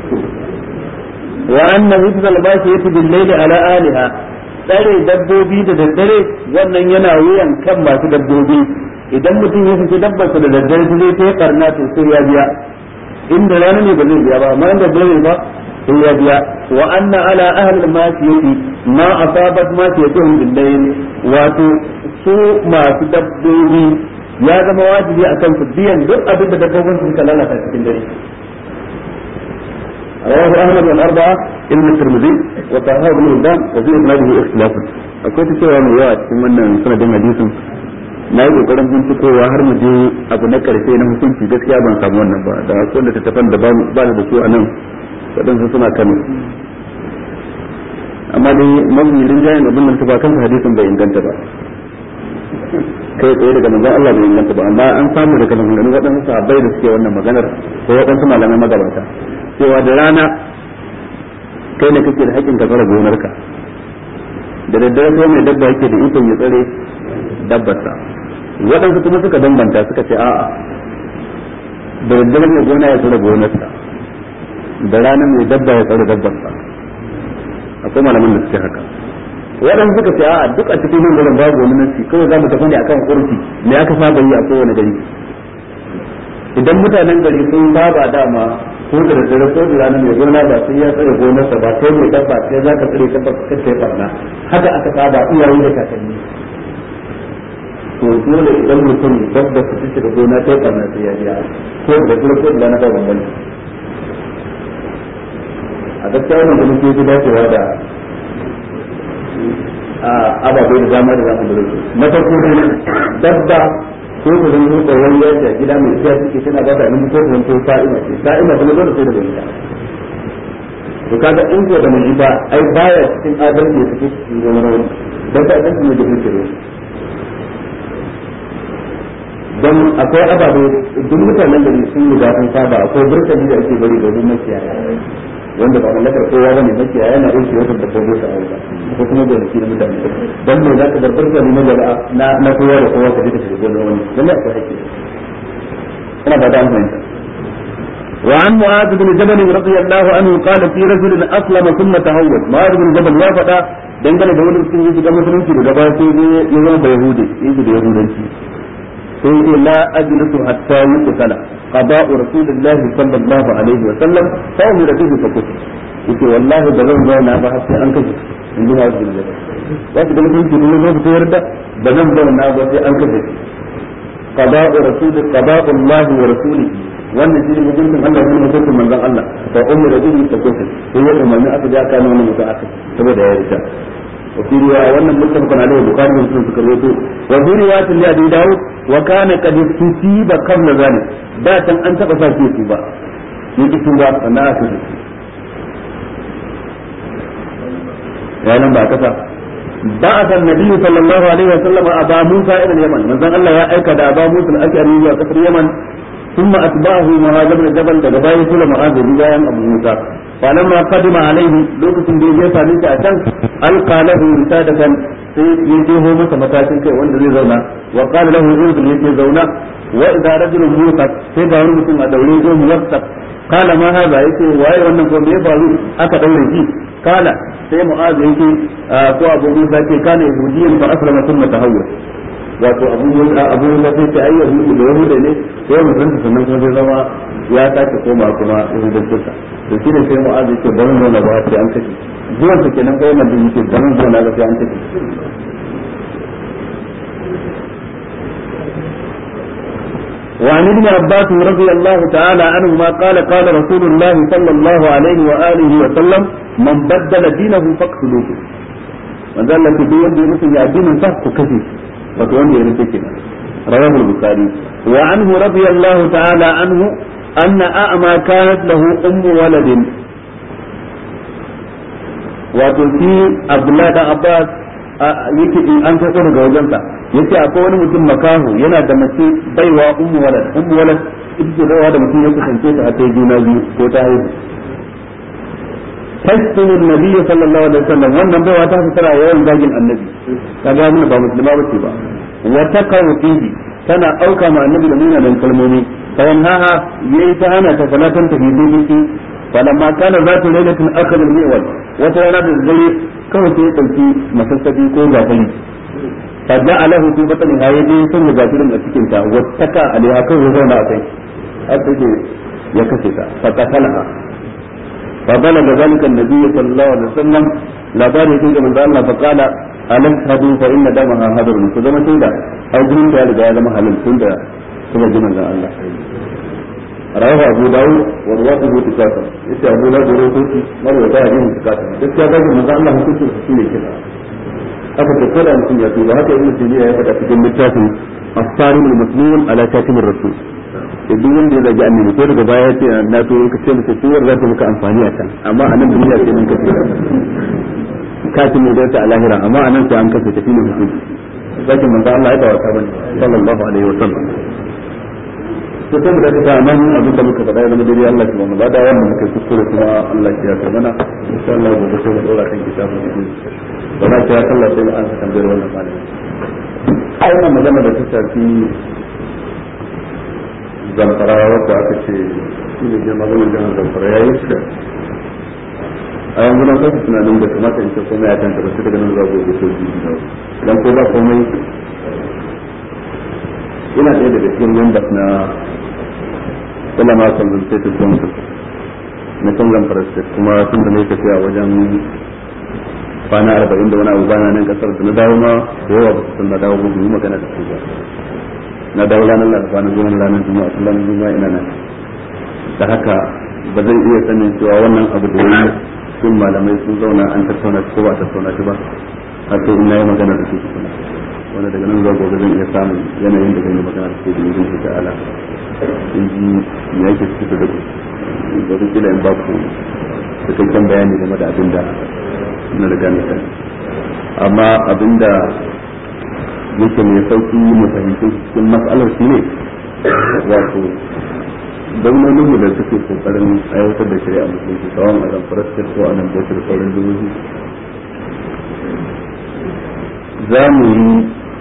wa anna hizz al bashiyati bil layli ala ahliha tsare dabbobi da daddare wannan yana wuyan kan masu dabbobi idan mutum ya fice dabbarsa da daddare zai ta karna to sai ya biya inda rana ne ba zai biya ba amma inda dare ba sai ya biya wa anna ala ahli al-masiyati ma asabat masiyatuhum bil-layl wato su masu dabbobi ya zama wajibi akan su biyan duk abin da dabbobin su suka lalata cikin dare رواه أحمد والأربعة ابن الترمذي وصححه ابن حبان وفي إسناده اختلاف. akwai ta cewa mai yawa cikin wannan sanadin hadisin na yi kokarin bincikowa har mu je abu na karshe na hukunci gaskiya ban samu wannan ba da akwai da tattafan da ba da su a nan waɗansu suna kano amma dai mafi rinjayen abin da tafa kansa hadisin bai inganta ba kai tsaye daga manzon Allah bai inganta ba amma an samu daga maganganun waɗansu sahabbai da suke wannan maganar ko waɗansu malamai magabata cewa da rana kai ne kake da haƙƙin ka tsara gonarka da daddare sai mai dabba yake da ikon ya tsare dabbarsa waɗansu kuma suka bambanta suka ce a'a da daddare mai gona ya tsare gonarsa da rana mai dabba ya tsare dabbarsa akwai malaman da suke haka waɗansu suka ce a'a duk a cikin nan gurin babu wani nasi kawai za mu tafi ne akan urfi me aka saba yi a kowane gari idan mutanen gari sun saba dama ko da daddare ko da rana mai gona ba sai ya tsare gonarsa ba kai mai dabba sai za ka tsare dabba ka kai barna haka aka saba iyaye da kakanni to dole idan mutum dabba su shiga gona kai barna sai ya biya ko da daddare ko da rana ba bambani a gaskiya wannan da muke ji dacewa da a ababai da dama da zamu dole na farko ne dabba ko da zan rubuta wani yadda gida mai tsaya suke tana ba da abin ko da ko sa'ima ce sa'ima kuma dole sai da bai to kaga in ko da mai ba ai baya cikin adalci da suke cikin gwamnati dan ta adalci ne da yake ne dan akwai ababai duk mutanen da sun yi gafin saba akwai burtani da ake bari domin makiyaya wanda ba mallakar kowa bane makiyaya yana aiki wata da kowa ta aure ko kuma gonaki na mutane dan me zaka bar burtani na jama'a na na kowa da kowa ka je ka shiga gonar wani dan ne akwai hakki ina ba da amfani وعن معاذ بن جبل رضي الله عنه قال في رجل أسلم ثم تهود معاذ بن جبل ya faɗa dangane da wani mutum ya shiga musulunci da gaba sai ya zama da yahudi yake da yahudanci sai ce la ajlisu hatta yuqtala qada'u rasulillahi sallallahu alaihi wa sallam fa umira bihi fa kuti yace wallahi da zan zauna ba har sai an kashe in ji Muhammad bin Jabal wato da mutum ne ne ko yarda da zan zauna ba sai an kashe qada'u rasul qada'u Allah wa rasulihi wannan shi ne hukuncin Allah ne hukuncin manzon Allah fa umira bihi fa kuti sai ya umarni aka ja kana wannan mutum aka saboda ya yarda وفي رواية وأن متفق عليه البخاري ومسلم في كروته وفي رواية لأبي داود وكان قد تصيب قبل ذلك ذاتا أن تقصى في توبة يجي توبة أنا أكثر يا لم بعثها بعث النبي صلى الله عليه وسلم أبا موسى إلى اليمن من ذا الله يا أيكد أبا موسى الأشعري وكفر اليمن ثم أتبعه معاذ بن جبل دغباي كل معاذ رجاء أبو موسى فلما قدم عليه لوكتين da ya same shi a can alqa lahu risadatan sai ya je ho masa matakin kai wanda zai zauna wa qala lahu urdu yake zauna wa idza rajulun musa sai ga wani mutum a daure zo mu wasta kala ma haza yake waye wannan ko me faru aka daure shi kala sai mu'az yake ko abu musa ce kana yahudiyan fa aslama thumma tahawwa wato abubuwan abubuwan da sai ai yahudu da yahudu ne sai mutum sannan kuma zai zama ya sake koma kuma yahudancin sa to shi ne sai mu'azu yake barin zuwa ba sai an kace zuwan sa kenan kai nan din yake barin zuwa ga sai an kace وعن ابن عباس رضي الله تعالى عنهما قال قال رسول الله صلى الله عليه وآله وسلم من بدل دينه فاقتلوه من ذا الذي بيد يرسل دين فاق كثير فتوان يرسل رواه البخاري وعنه رضي الله تعالى عنه أن أعمى كانت له أم ولد وتلقي عبد الله بن عباس yake in an kai daga wajensa yace akwai wani mutum makahu yana da mace baiwa ummu walad ummu walad ita ce baiwa da mutum ya kusance ta a kai juna biyu ko ta haihu tasbihu annabi sallallahu alaihi wasallam wannan baiwa ta fitara yawan zagin annabi kaga mun ba musulma bace ba wa takawu fihi tana auka ma annabi da nuna dan kalmomi sawan haha yayi ta hana ta salatan ta bidiki falamma kana zatu lailatin akhadha al-mi'wal wata rana da dare kawai sai ya dauki masassabi ko gafari fa ja'alahu fi batni hayati sun da gafirin a cikin ta wa taka alaiha kai ya zauna a kai haka ce ya kace ta fa qatalaha fa balaga zalika an-nabi sallallahu alaihi wasallam labari yake ga manzo Allah fa qala alam hadu fa inna damaha hadarun to zama tunda ai gurin da ya riga ya zama halal tunda kuma ji manzo Allah rawa Abu Dawud wa rawahu Tifatan yace Abu Dawud rawahu marwa da hadisi Tifatan gaskiya ga manzo Allah hukunci shi ne kida haka da kada mutum ya tuba haka Ibn Taymiyyah ya faɗa cikin littafin As-Sarim al-Masnun ala Katim ar-Rasul idan wanda ya zagi annabi ko daga baya yace na to ka ce mutum tuwar za ta maka amfani a can amma a nan duniya sai mun kace katin ne da ta lahira amma a nan sai an kace tafi ne hukunci zaki manzo Allah ya tawaka bane sallallahu alaihi wa sallam to sai mu dace amma abin da muka faɗa zama dai Allah subhanahu wa ta'ala wannan muka kuskure kuma Allah ya yarda mana insha Allah gobe sai mu dora kan kitabun ibn wala ta Allah sai mu an tambayar wannan malami ai wannan magana da ta shafi zamfara wanda aka ce shi ne jama'a wannan jama'a zamfara yayi shi a yanzu na kasu tunanin da kamata in ce komai ya kanta ba sai daga nan zuwa gobe sai biyu dan ko ba komai ina ɗaya daga cikin members na Salama Consultative Council na kan Zamfara State kuma sun da ne tafiya wajen kwana arba'in da wani abu bana nan kasar da na dawo ma da yawa ba su san na dawo ba yi magana da su ba na dawo ranar laraba na zuwa ranar juma'a sun ranar juma'a ina nan da haka ba zai iya sanin cewa wannan abu da yi sun malamai sun zauna an tattauna ko ba a tattauna shi ba har sai ina yi magana da su tukuna wanda daga nan zuwa gobe zan iya samun yanayin da zan yi magana da su da yin shi ta'ala in ji me yake cikin da ku da duk kila in ba ku cikakken bayani game da abin da na riga na sani amma abin da yake mai sauki mu fahimci cikin matsalar shi ne wato gwamnoninmu da suke kokarin aiwatar da shari'a musulunci tsawon a zamfara ko a nan bautar da sauran jihohi za mu yi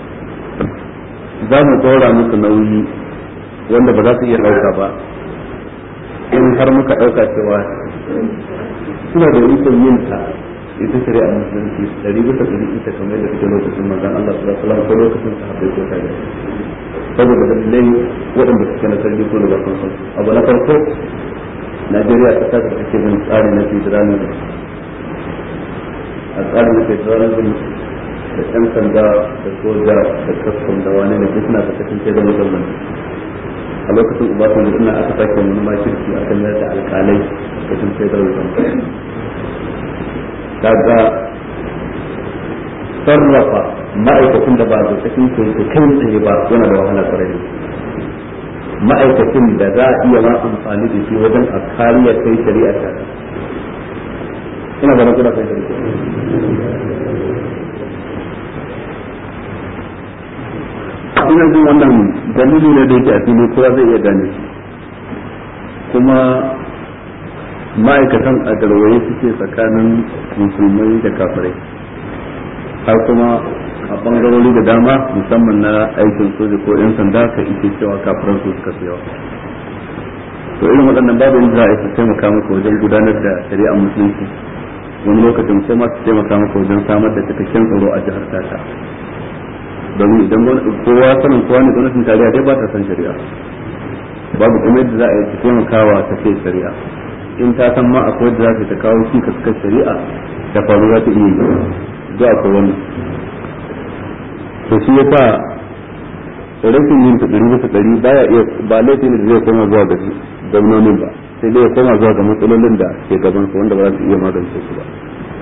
za mu tsora musu nauyi wanda ba za su iya ɗauka ba in har muka ɗauka cewa suna da ikon yin ta ita shari'a musulunci ɗari bisa ɗari ita kamar yadda suke lokacin manzon Allah sallallahu alaihi wasallam ko lokacin sahabbai ko tabi'i saboda dalilai waɗanda suke na sarki ko da ba san san abu na farko Najeriya ta kasa take bin tsarin na federalism a tsarin na federalism da ƴan sanda da soja da custom da wani ne duk suna kasashen ke da musamman a lokacin Obasanjo ina aka sake wani makirci a kan yadda alƙalai da sun federalism kaga sarrafa ma'aikacin da ba da cikin kai kai tsaye ba yana da wahala kwarai ma'aikacin da za a iya ma amfani da shi wajen a kariya kai shari'a ta ina da rabu da kai shari'a ina jin wannan dalili ne da yake a fili kowa zai iya gane shi kuma ma'aikatan a garwaye suke tsakanin musulmai da kafirai har kuma a bangarori da dama musamman na aikin soja ko yan sanda ka ike cewa kafiran su suka fi yawa to irin waɗannan babu yadda za a yi taimaka maka wajen gudanar da shari'a musulunci wani lokacin ko ma su taimaka maka wajen samar da cikakken tsaro a jihar tata domin idan kowa sanin kowa ne gwamnatin tarayya dai ba ta san shari'a babu kuma yadda za a yi taimakawa ta ce shari'a in ta san ma akwai da za ta kawo shi ka shari'a da faru za ta iya yi zuwa ko wani to shi ya sa rashin yin ɗari bisa ɗari baya iya ba laifin da zai koma zuwa ga gwamnonin ba sai dai ya koma zuwa ga matsalolin da ke gaban su wanda ba za su iya magance su ba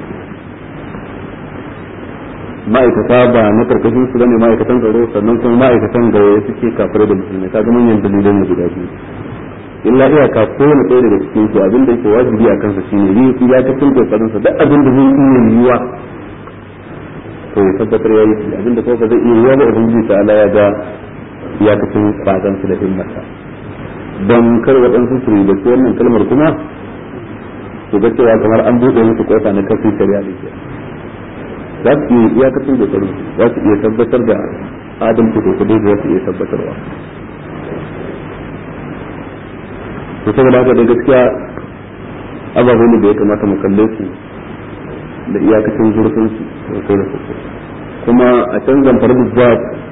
ma'aikata ba na karkashin su bane ma'aikatan tsaro sannan kuma ma'aikatan gaya suke kafare da musulmai ta zama yin dalilai ne guda biyu illa iyaka kowane ɗaya daga cikin su abin da yake wajibi a kansa shine yi iyakacin kokarin sa duk abin da zai iya yiwuwa to ya tabbatar ya yi abin da kuma zai iya yiwuwa ba ubangiji ta Allah ya ga iyakacin kwazon su da himmarsa don kar waɗansu su riba su wannan kalmar kuma su ga cewa kamar an buɗe musu kofa na kafin shari'a da ke za su iya iyakacin kokarin za su iya tabbatar da adalci ko kudai za su iya tabbatarwa to saboda haka da gaskiya ababe ne da ya kamata mu kalle su da iyakacin zurfin su sosai da sosai kuma a can zamfar da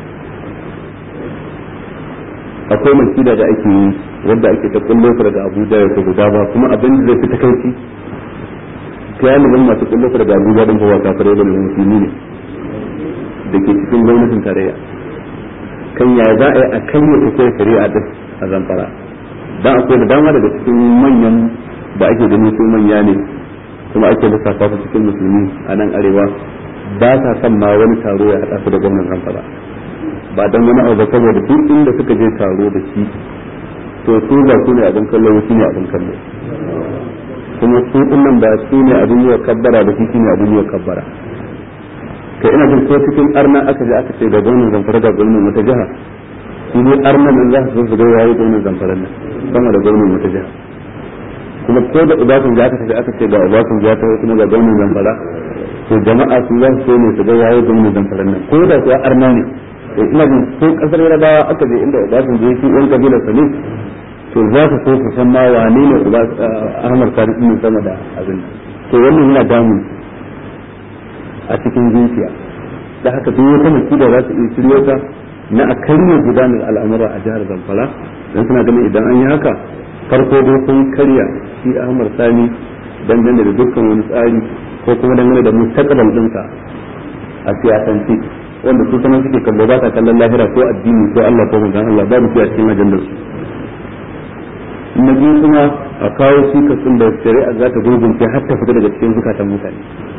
akwai makida da ake yi wadda ake ta kullo daga Abuja ya guda ba kuma abin da zai fita kai galibin masu kullo daga Abuja din ba kafirai bane musulmi ne da ke cikin gwamnatin tarayya kan ya za a yi a kan ya tafiya shari'a din a zamfara dan akwai da dama daga cikin manyan da ake ganin su manya ne kuma ake lissafa su cikin musulmi a nan arewa ba sa son ma wani taro ya haɗa su da gwamnan zamfara ba dan wani abu ba saboda duk inda suka je taro da shi to su ba su ne abin kallo shi ne abin kallo kuma su dinnan da su ne abin yi wa kabbara da shi ne abin yi wa kabbara kai ina jin ko cikin arna aka je aka ce ga gwamnan zamfara ga gwamnan wata jiha su ne arna nan za su zo su ga yayi gwamnan zamfara nan sama da gwamnan wata jiha kuma ko da ubasan ya aka tafi aka ce ga ubasan ya ta kuma ga gwamnan zamfara to jama'a sun za su so ne su ga yayi gwamnan zamfara nan ko da kuwa arna ne to ina jin ko kasar yarabawa aka je inda ubasan je shi yan kabilar sa ne to za ka so su san ma wane ne Ahmad Sani din sama da abin to wannan yana damun a cikin zuciya da haka duk wata makida za su iya shiryo ta na a karya gudanar al'amura a jihar Zamfara dan suna ganin idan an yi haka farko dai sun karya shi Ahmad Sani dangane da dukkan wani tsari ko kuma dangane da mustaqbal dinsa a siyasance wanda su sanan suke kallo ba ta kallon lahira ko addini ko Allah ko manzon Allah ba mu a cikin ajandar su na biyu kuma a kawo sikasin da shari'a za ta gurgunce har ta fita daga cikin zukatan mutane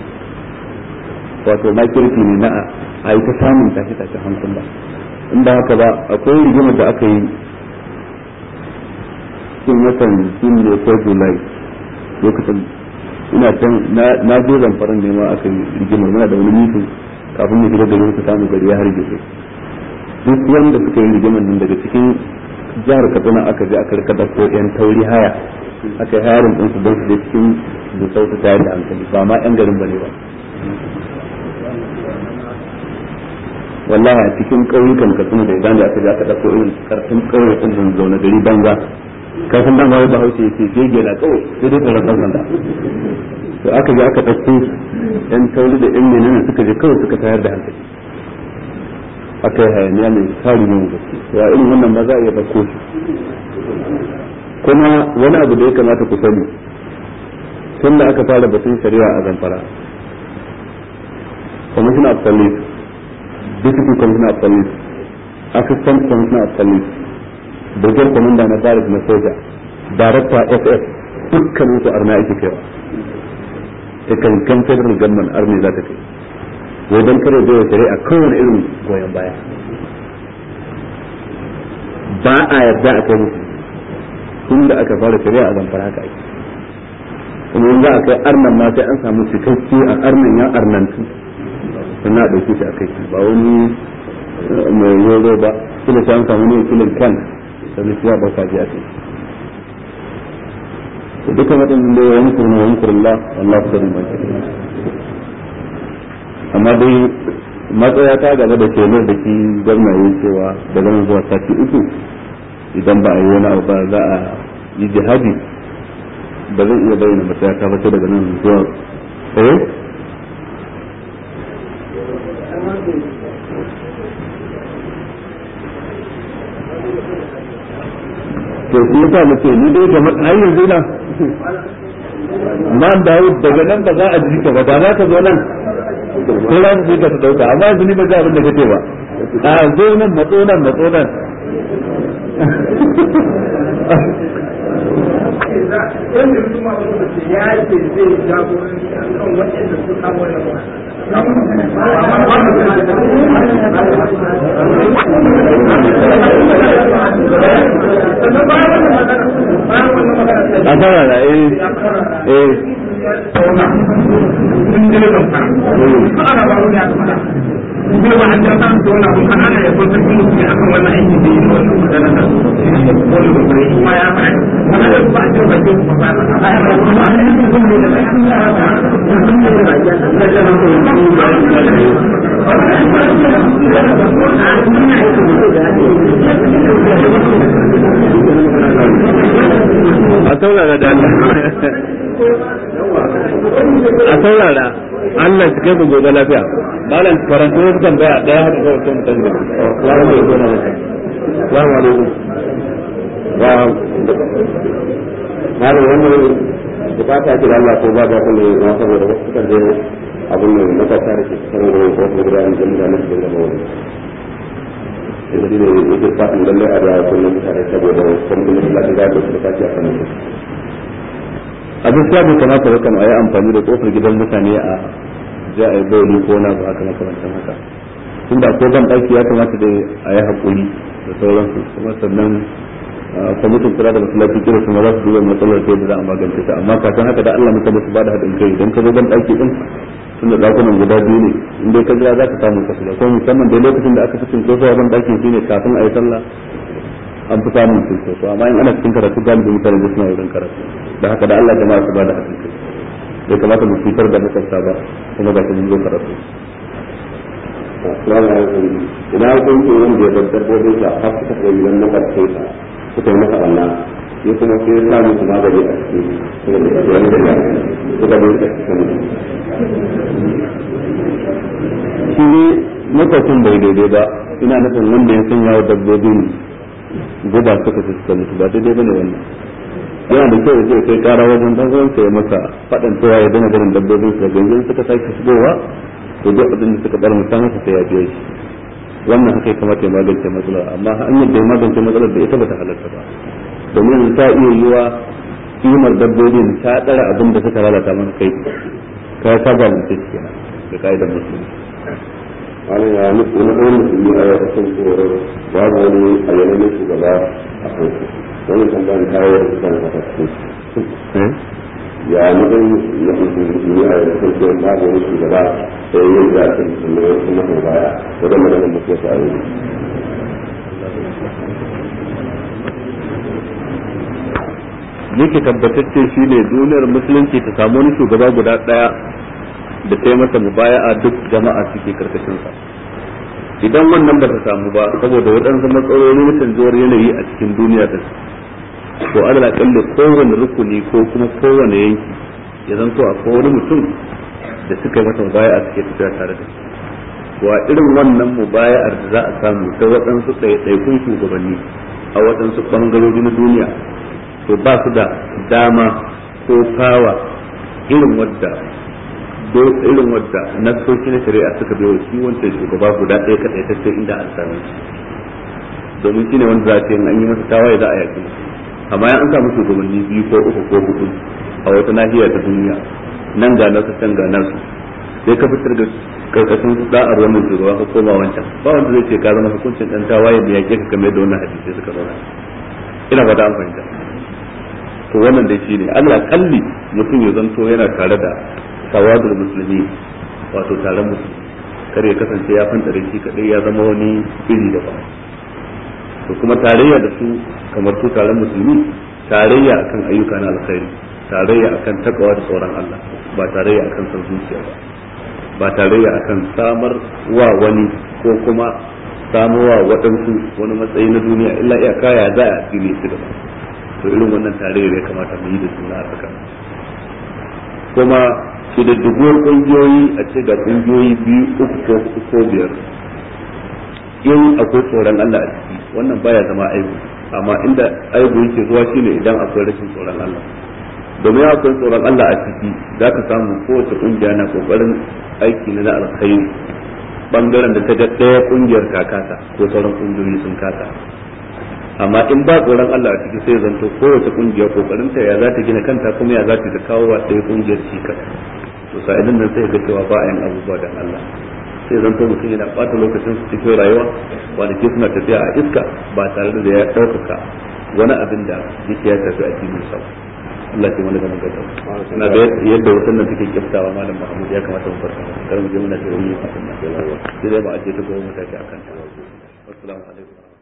wato makirki ne na a yi ta samun tashi tashi hankula in ba haka ba akwai rigimar da aka yi cikin watan jun ne ko julai lokacin ina can na je zamfaran ne ma aka yi rigimar muna da wani mitin kafin mu shiga gari ka samu gari ya harbe duk wanda suka yi rigimar nan daga cikin jihar Kaduna aka je aka rika dauko yan tauri haya aka yi hayarin din su don su je cikin da sautu tayar da hankali ba ma yan garin bane ba wallahi a cikin ƙauyukan Katsina da idan da aka je aka dauko irin karfin ƙauyukan sun zauna gari banza kafin dan ba Bahaushe yake gege na kawai sai dai tsoron kan sanda to aka je aka dauko yan tauri da yan menene suka je kawai suka tayar da hankali aka yi hayaniya mai tarin yin gaske ya irin wannan ba za a iya ɗauko shi kuma wani abu da ya kamata ku sani tun da aka fara batun shari'a a Zamfara commissioner of police deputy commissioner of police assistant commissioner of police brigade commander na barrack na soja director F F dukkanin su arna ake kaiwa ta kankan federal government army za ta kai wajen kare da shari'a kowane irin goyon baya ba a yarda a kai musu tun da aka fara shari'a a Zamfara haka ake kuma in za a kai arnan ma sai an samu cikakke a arnan ya arnantu sannan a ɗauke shi a kai ba wani mai yoro ba kila sai an samu ne kilin kan sannan shi ya ɗauka shi a kai dukkan waɗannan da yawan kurna wa mukurullah wallahu khairul makirin amma dai matsaya ta gaba da kenar da ki gwamna yi cewa daga nan zuwa sati uku idan ba a yi wani abu ba za a yi jihadi ba zan iya bayyana matsaya ta ba daga nan zuwa eh to shi yasa nace ni dai kamar har yanzu na man Dawud daga nan ba za a ji ka ba da za ka zo nan ko ran ji ka ta dauka amma yanzu ni ba ga abin da kake ba a zo nan matso nan matso nan ya ce zai jagoranci a kan waɗanda su samu da ba a fara da eh eh kuma ba an ta samu da wani abu ana ya kwanta kuma su akan wannan aiki da yin wannan magana da wani kokari kuma ya fa ana da ba ta ba ta ba a saurara da a saurara Allah shi kai mu gobe lafiya malam karanta wasu tambaya daya haka kawai kan mutum da wani mai gona maka salamu alaikum wa malam wannan bukata ce da Allah ko ba da kuma na saboda wasu kan da abun ne matasa da ke cikin gurin ko kuma da an jami'a na cikin gaba wani da shi ne yake fatan lallai a da kullum mutane saboda kuma kuma da da su da kaci a kan a gaskiya bai kamata ba kamar a yi amfani da kofar gidan mutane a ja a yi bauli ko na ba haka makamantan haka tun da ko ban ɗaki ya kamata da a yi haƙuri da sauransu kuma sannan kwamitin kula da masallaci kira su ma za su duba matsalar ta yadda za a magance ta amma kafin haka da Allah mutane su ba da haɗin kai idan ka zo ban ɗaki ɗin tun da ɗakunan guda biyu ne in dai ka jira za ka samu kasu da kuma musamman dai lokacin da aka fi cinkoso ban ɗakin shi ne kafin a yi sallah an fi samun cinkoso amma in ana cikin karatu galibin mutane da suna wurin karatu da haka da Allah jama'a su ba da haɗin kai bai kamata mu fitar da makwabta ba kuma ga mun zo karatu. Assalamu alaikum. Ina hukunci wanda ya bar dabbobin sa har suka kai gidan makwabcin sa suka yi masa Allah ya kuma sai ya samu su magani a cikin wani da ya suka bai da cikin shi ne makwabcin bai daidai ba ina nufin wanda ya sanya wa dabbobin guba suka fi suka mutu ba daidai bane wannan yana da kyau zai kai kara wajen dan uwansa ya masa fadan cewa ya dana garin dabbobin sa gangan suka sake shigowa to duk abin da suka bar mutan masa sai ya biya shi wannan haka ya kamata ya magance matsalar amma hanyar da ya magance matsalar da ita bata halarta ba domin ta iya yiwa kimar dabbobin ta tsara abin da suka lalata mana kai ka ka ba mu take kenan da kaidar musulmi wani ya nufi wani ɗan musulmi a yau kasan tsoro babu wani ayyana shugaba a kansu wani tambayan kawo da suka na kasance ya nufin na musulmi a yau kasan tsoro babu wani shugaba da ya yi zaɓe musulmi wasu mafi baya wadda maganin mutu wasu a yau yake tabbatacce shi ne duniyar musulunci ta samu wani shugaba guda ɗaya da ta yi masa mubaya'a duk jama'a suke karkashin sa idan wannan ba ta samu ba saboda waɗansu matsaloli na canjuwar yanayi a cikin duniya ta to alal akalli kowane rukuni ko kuma kowane yanki ya zanto akwai wani mutum da suka yi masa mubaya'a suke tafiya tare da shi wa irin wannan mubaya'ar da za a samu ta waɗansu ɗaiɗaikun shugabanni a waɗansu ɓangarori na duniya to ba su da dama ko fawa irin wadda irin wadda nasoci na shari'a suka biyo shi wancan shugaba guda ɗaya kaɗai ta ce inda an same shi domin shi ne wanda za a ce an yi masa tawaye za a yaƙi amma ya an samu shugabanni biyu ko uku ko hudu a wata nahiya ta duniya nan ga nasu can ga nasu sai ka fitar da karkashin da'ar wannan shugaba ko koma wancan ba wanda zai ce ka zama hukuncin ɗan tawaye da yaƙe ka kamar da wannan hadisi suka zauna ina ba da an fahimta to wannan dai shine Allah kalli mutum ya zanto yana tare da tawadul musulmi wato taron musulmi kare ya kasance ya fantare shi kadai ya zama wani iri da ba to kuma tarayya da su kamar su taron musulmi tarayya akan ayyuka na alkhairi tarayya akan takawa da tsoron Allah ba tarayya akan san zuciya ba ba tarayya akan samar wa wani ko kuma samuwa waɗansu wani matsayi na duniya illa iya kaya za a tsire su da to irin wannan tarayyar ya kamata mu yi da suna a tsakanin kuma shi da dubuwar ƙungiyoyi a ce ga ƙungiyoyi biyu uku ko uku ko biyar in akwai tsoron Allah a ciki wannan baya zama aibu amma inda aibu yake zuwa shine idan akwai rashin tsoron Allah domin akwai tsoron Allah a ciki za ka samu kowace kungiya na kokarin aiki na alkhairi bangaren da ta ga ɗaya kungiyar kakata ko sauran kungiyoyi sun kasa amma in ba tsoron Allah a ciki sai zanto kowace kungiya kokarin ta ya za ta gina kanta kuma ya za ta kawo wa ɗaya kungiyar cikas to sa'ilin nan sai ga cewa ba a yin abubuwa dan Allah sai zanto mutum yana ɓata lokacin su cikin rayuwa kwanaki suna tafiya a iska ba tare da ya ɗaukaka wani abin da yake ya tafi a cikin sa Allah ke wani gaban gaba na da yadda wutan nan take kiftawa malam Muhammad ya kamata mu farka kar mu je muna da wani kafin na sai dai ba a je ta gobe mutaki akan ta assalamu alaikum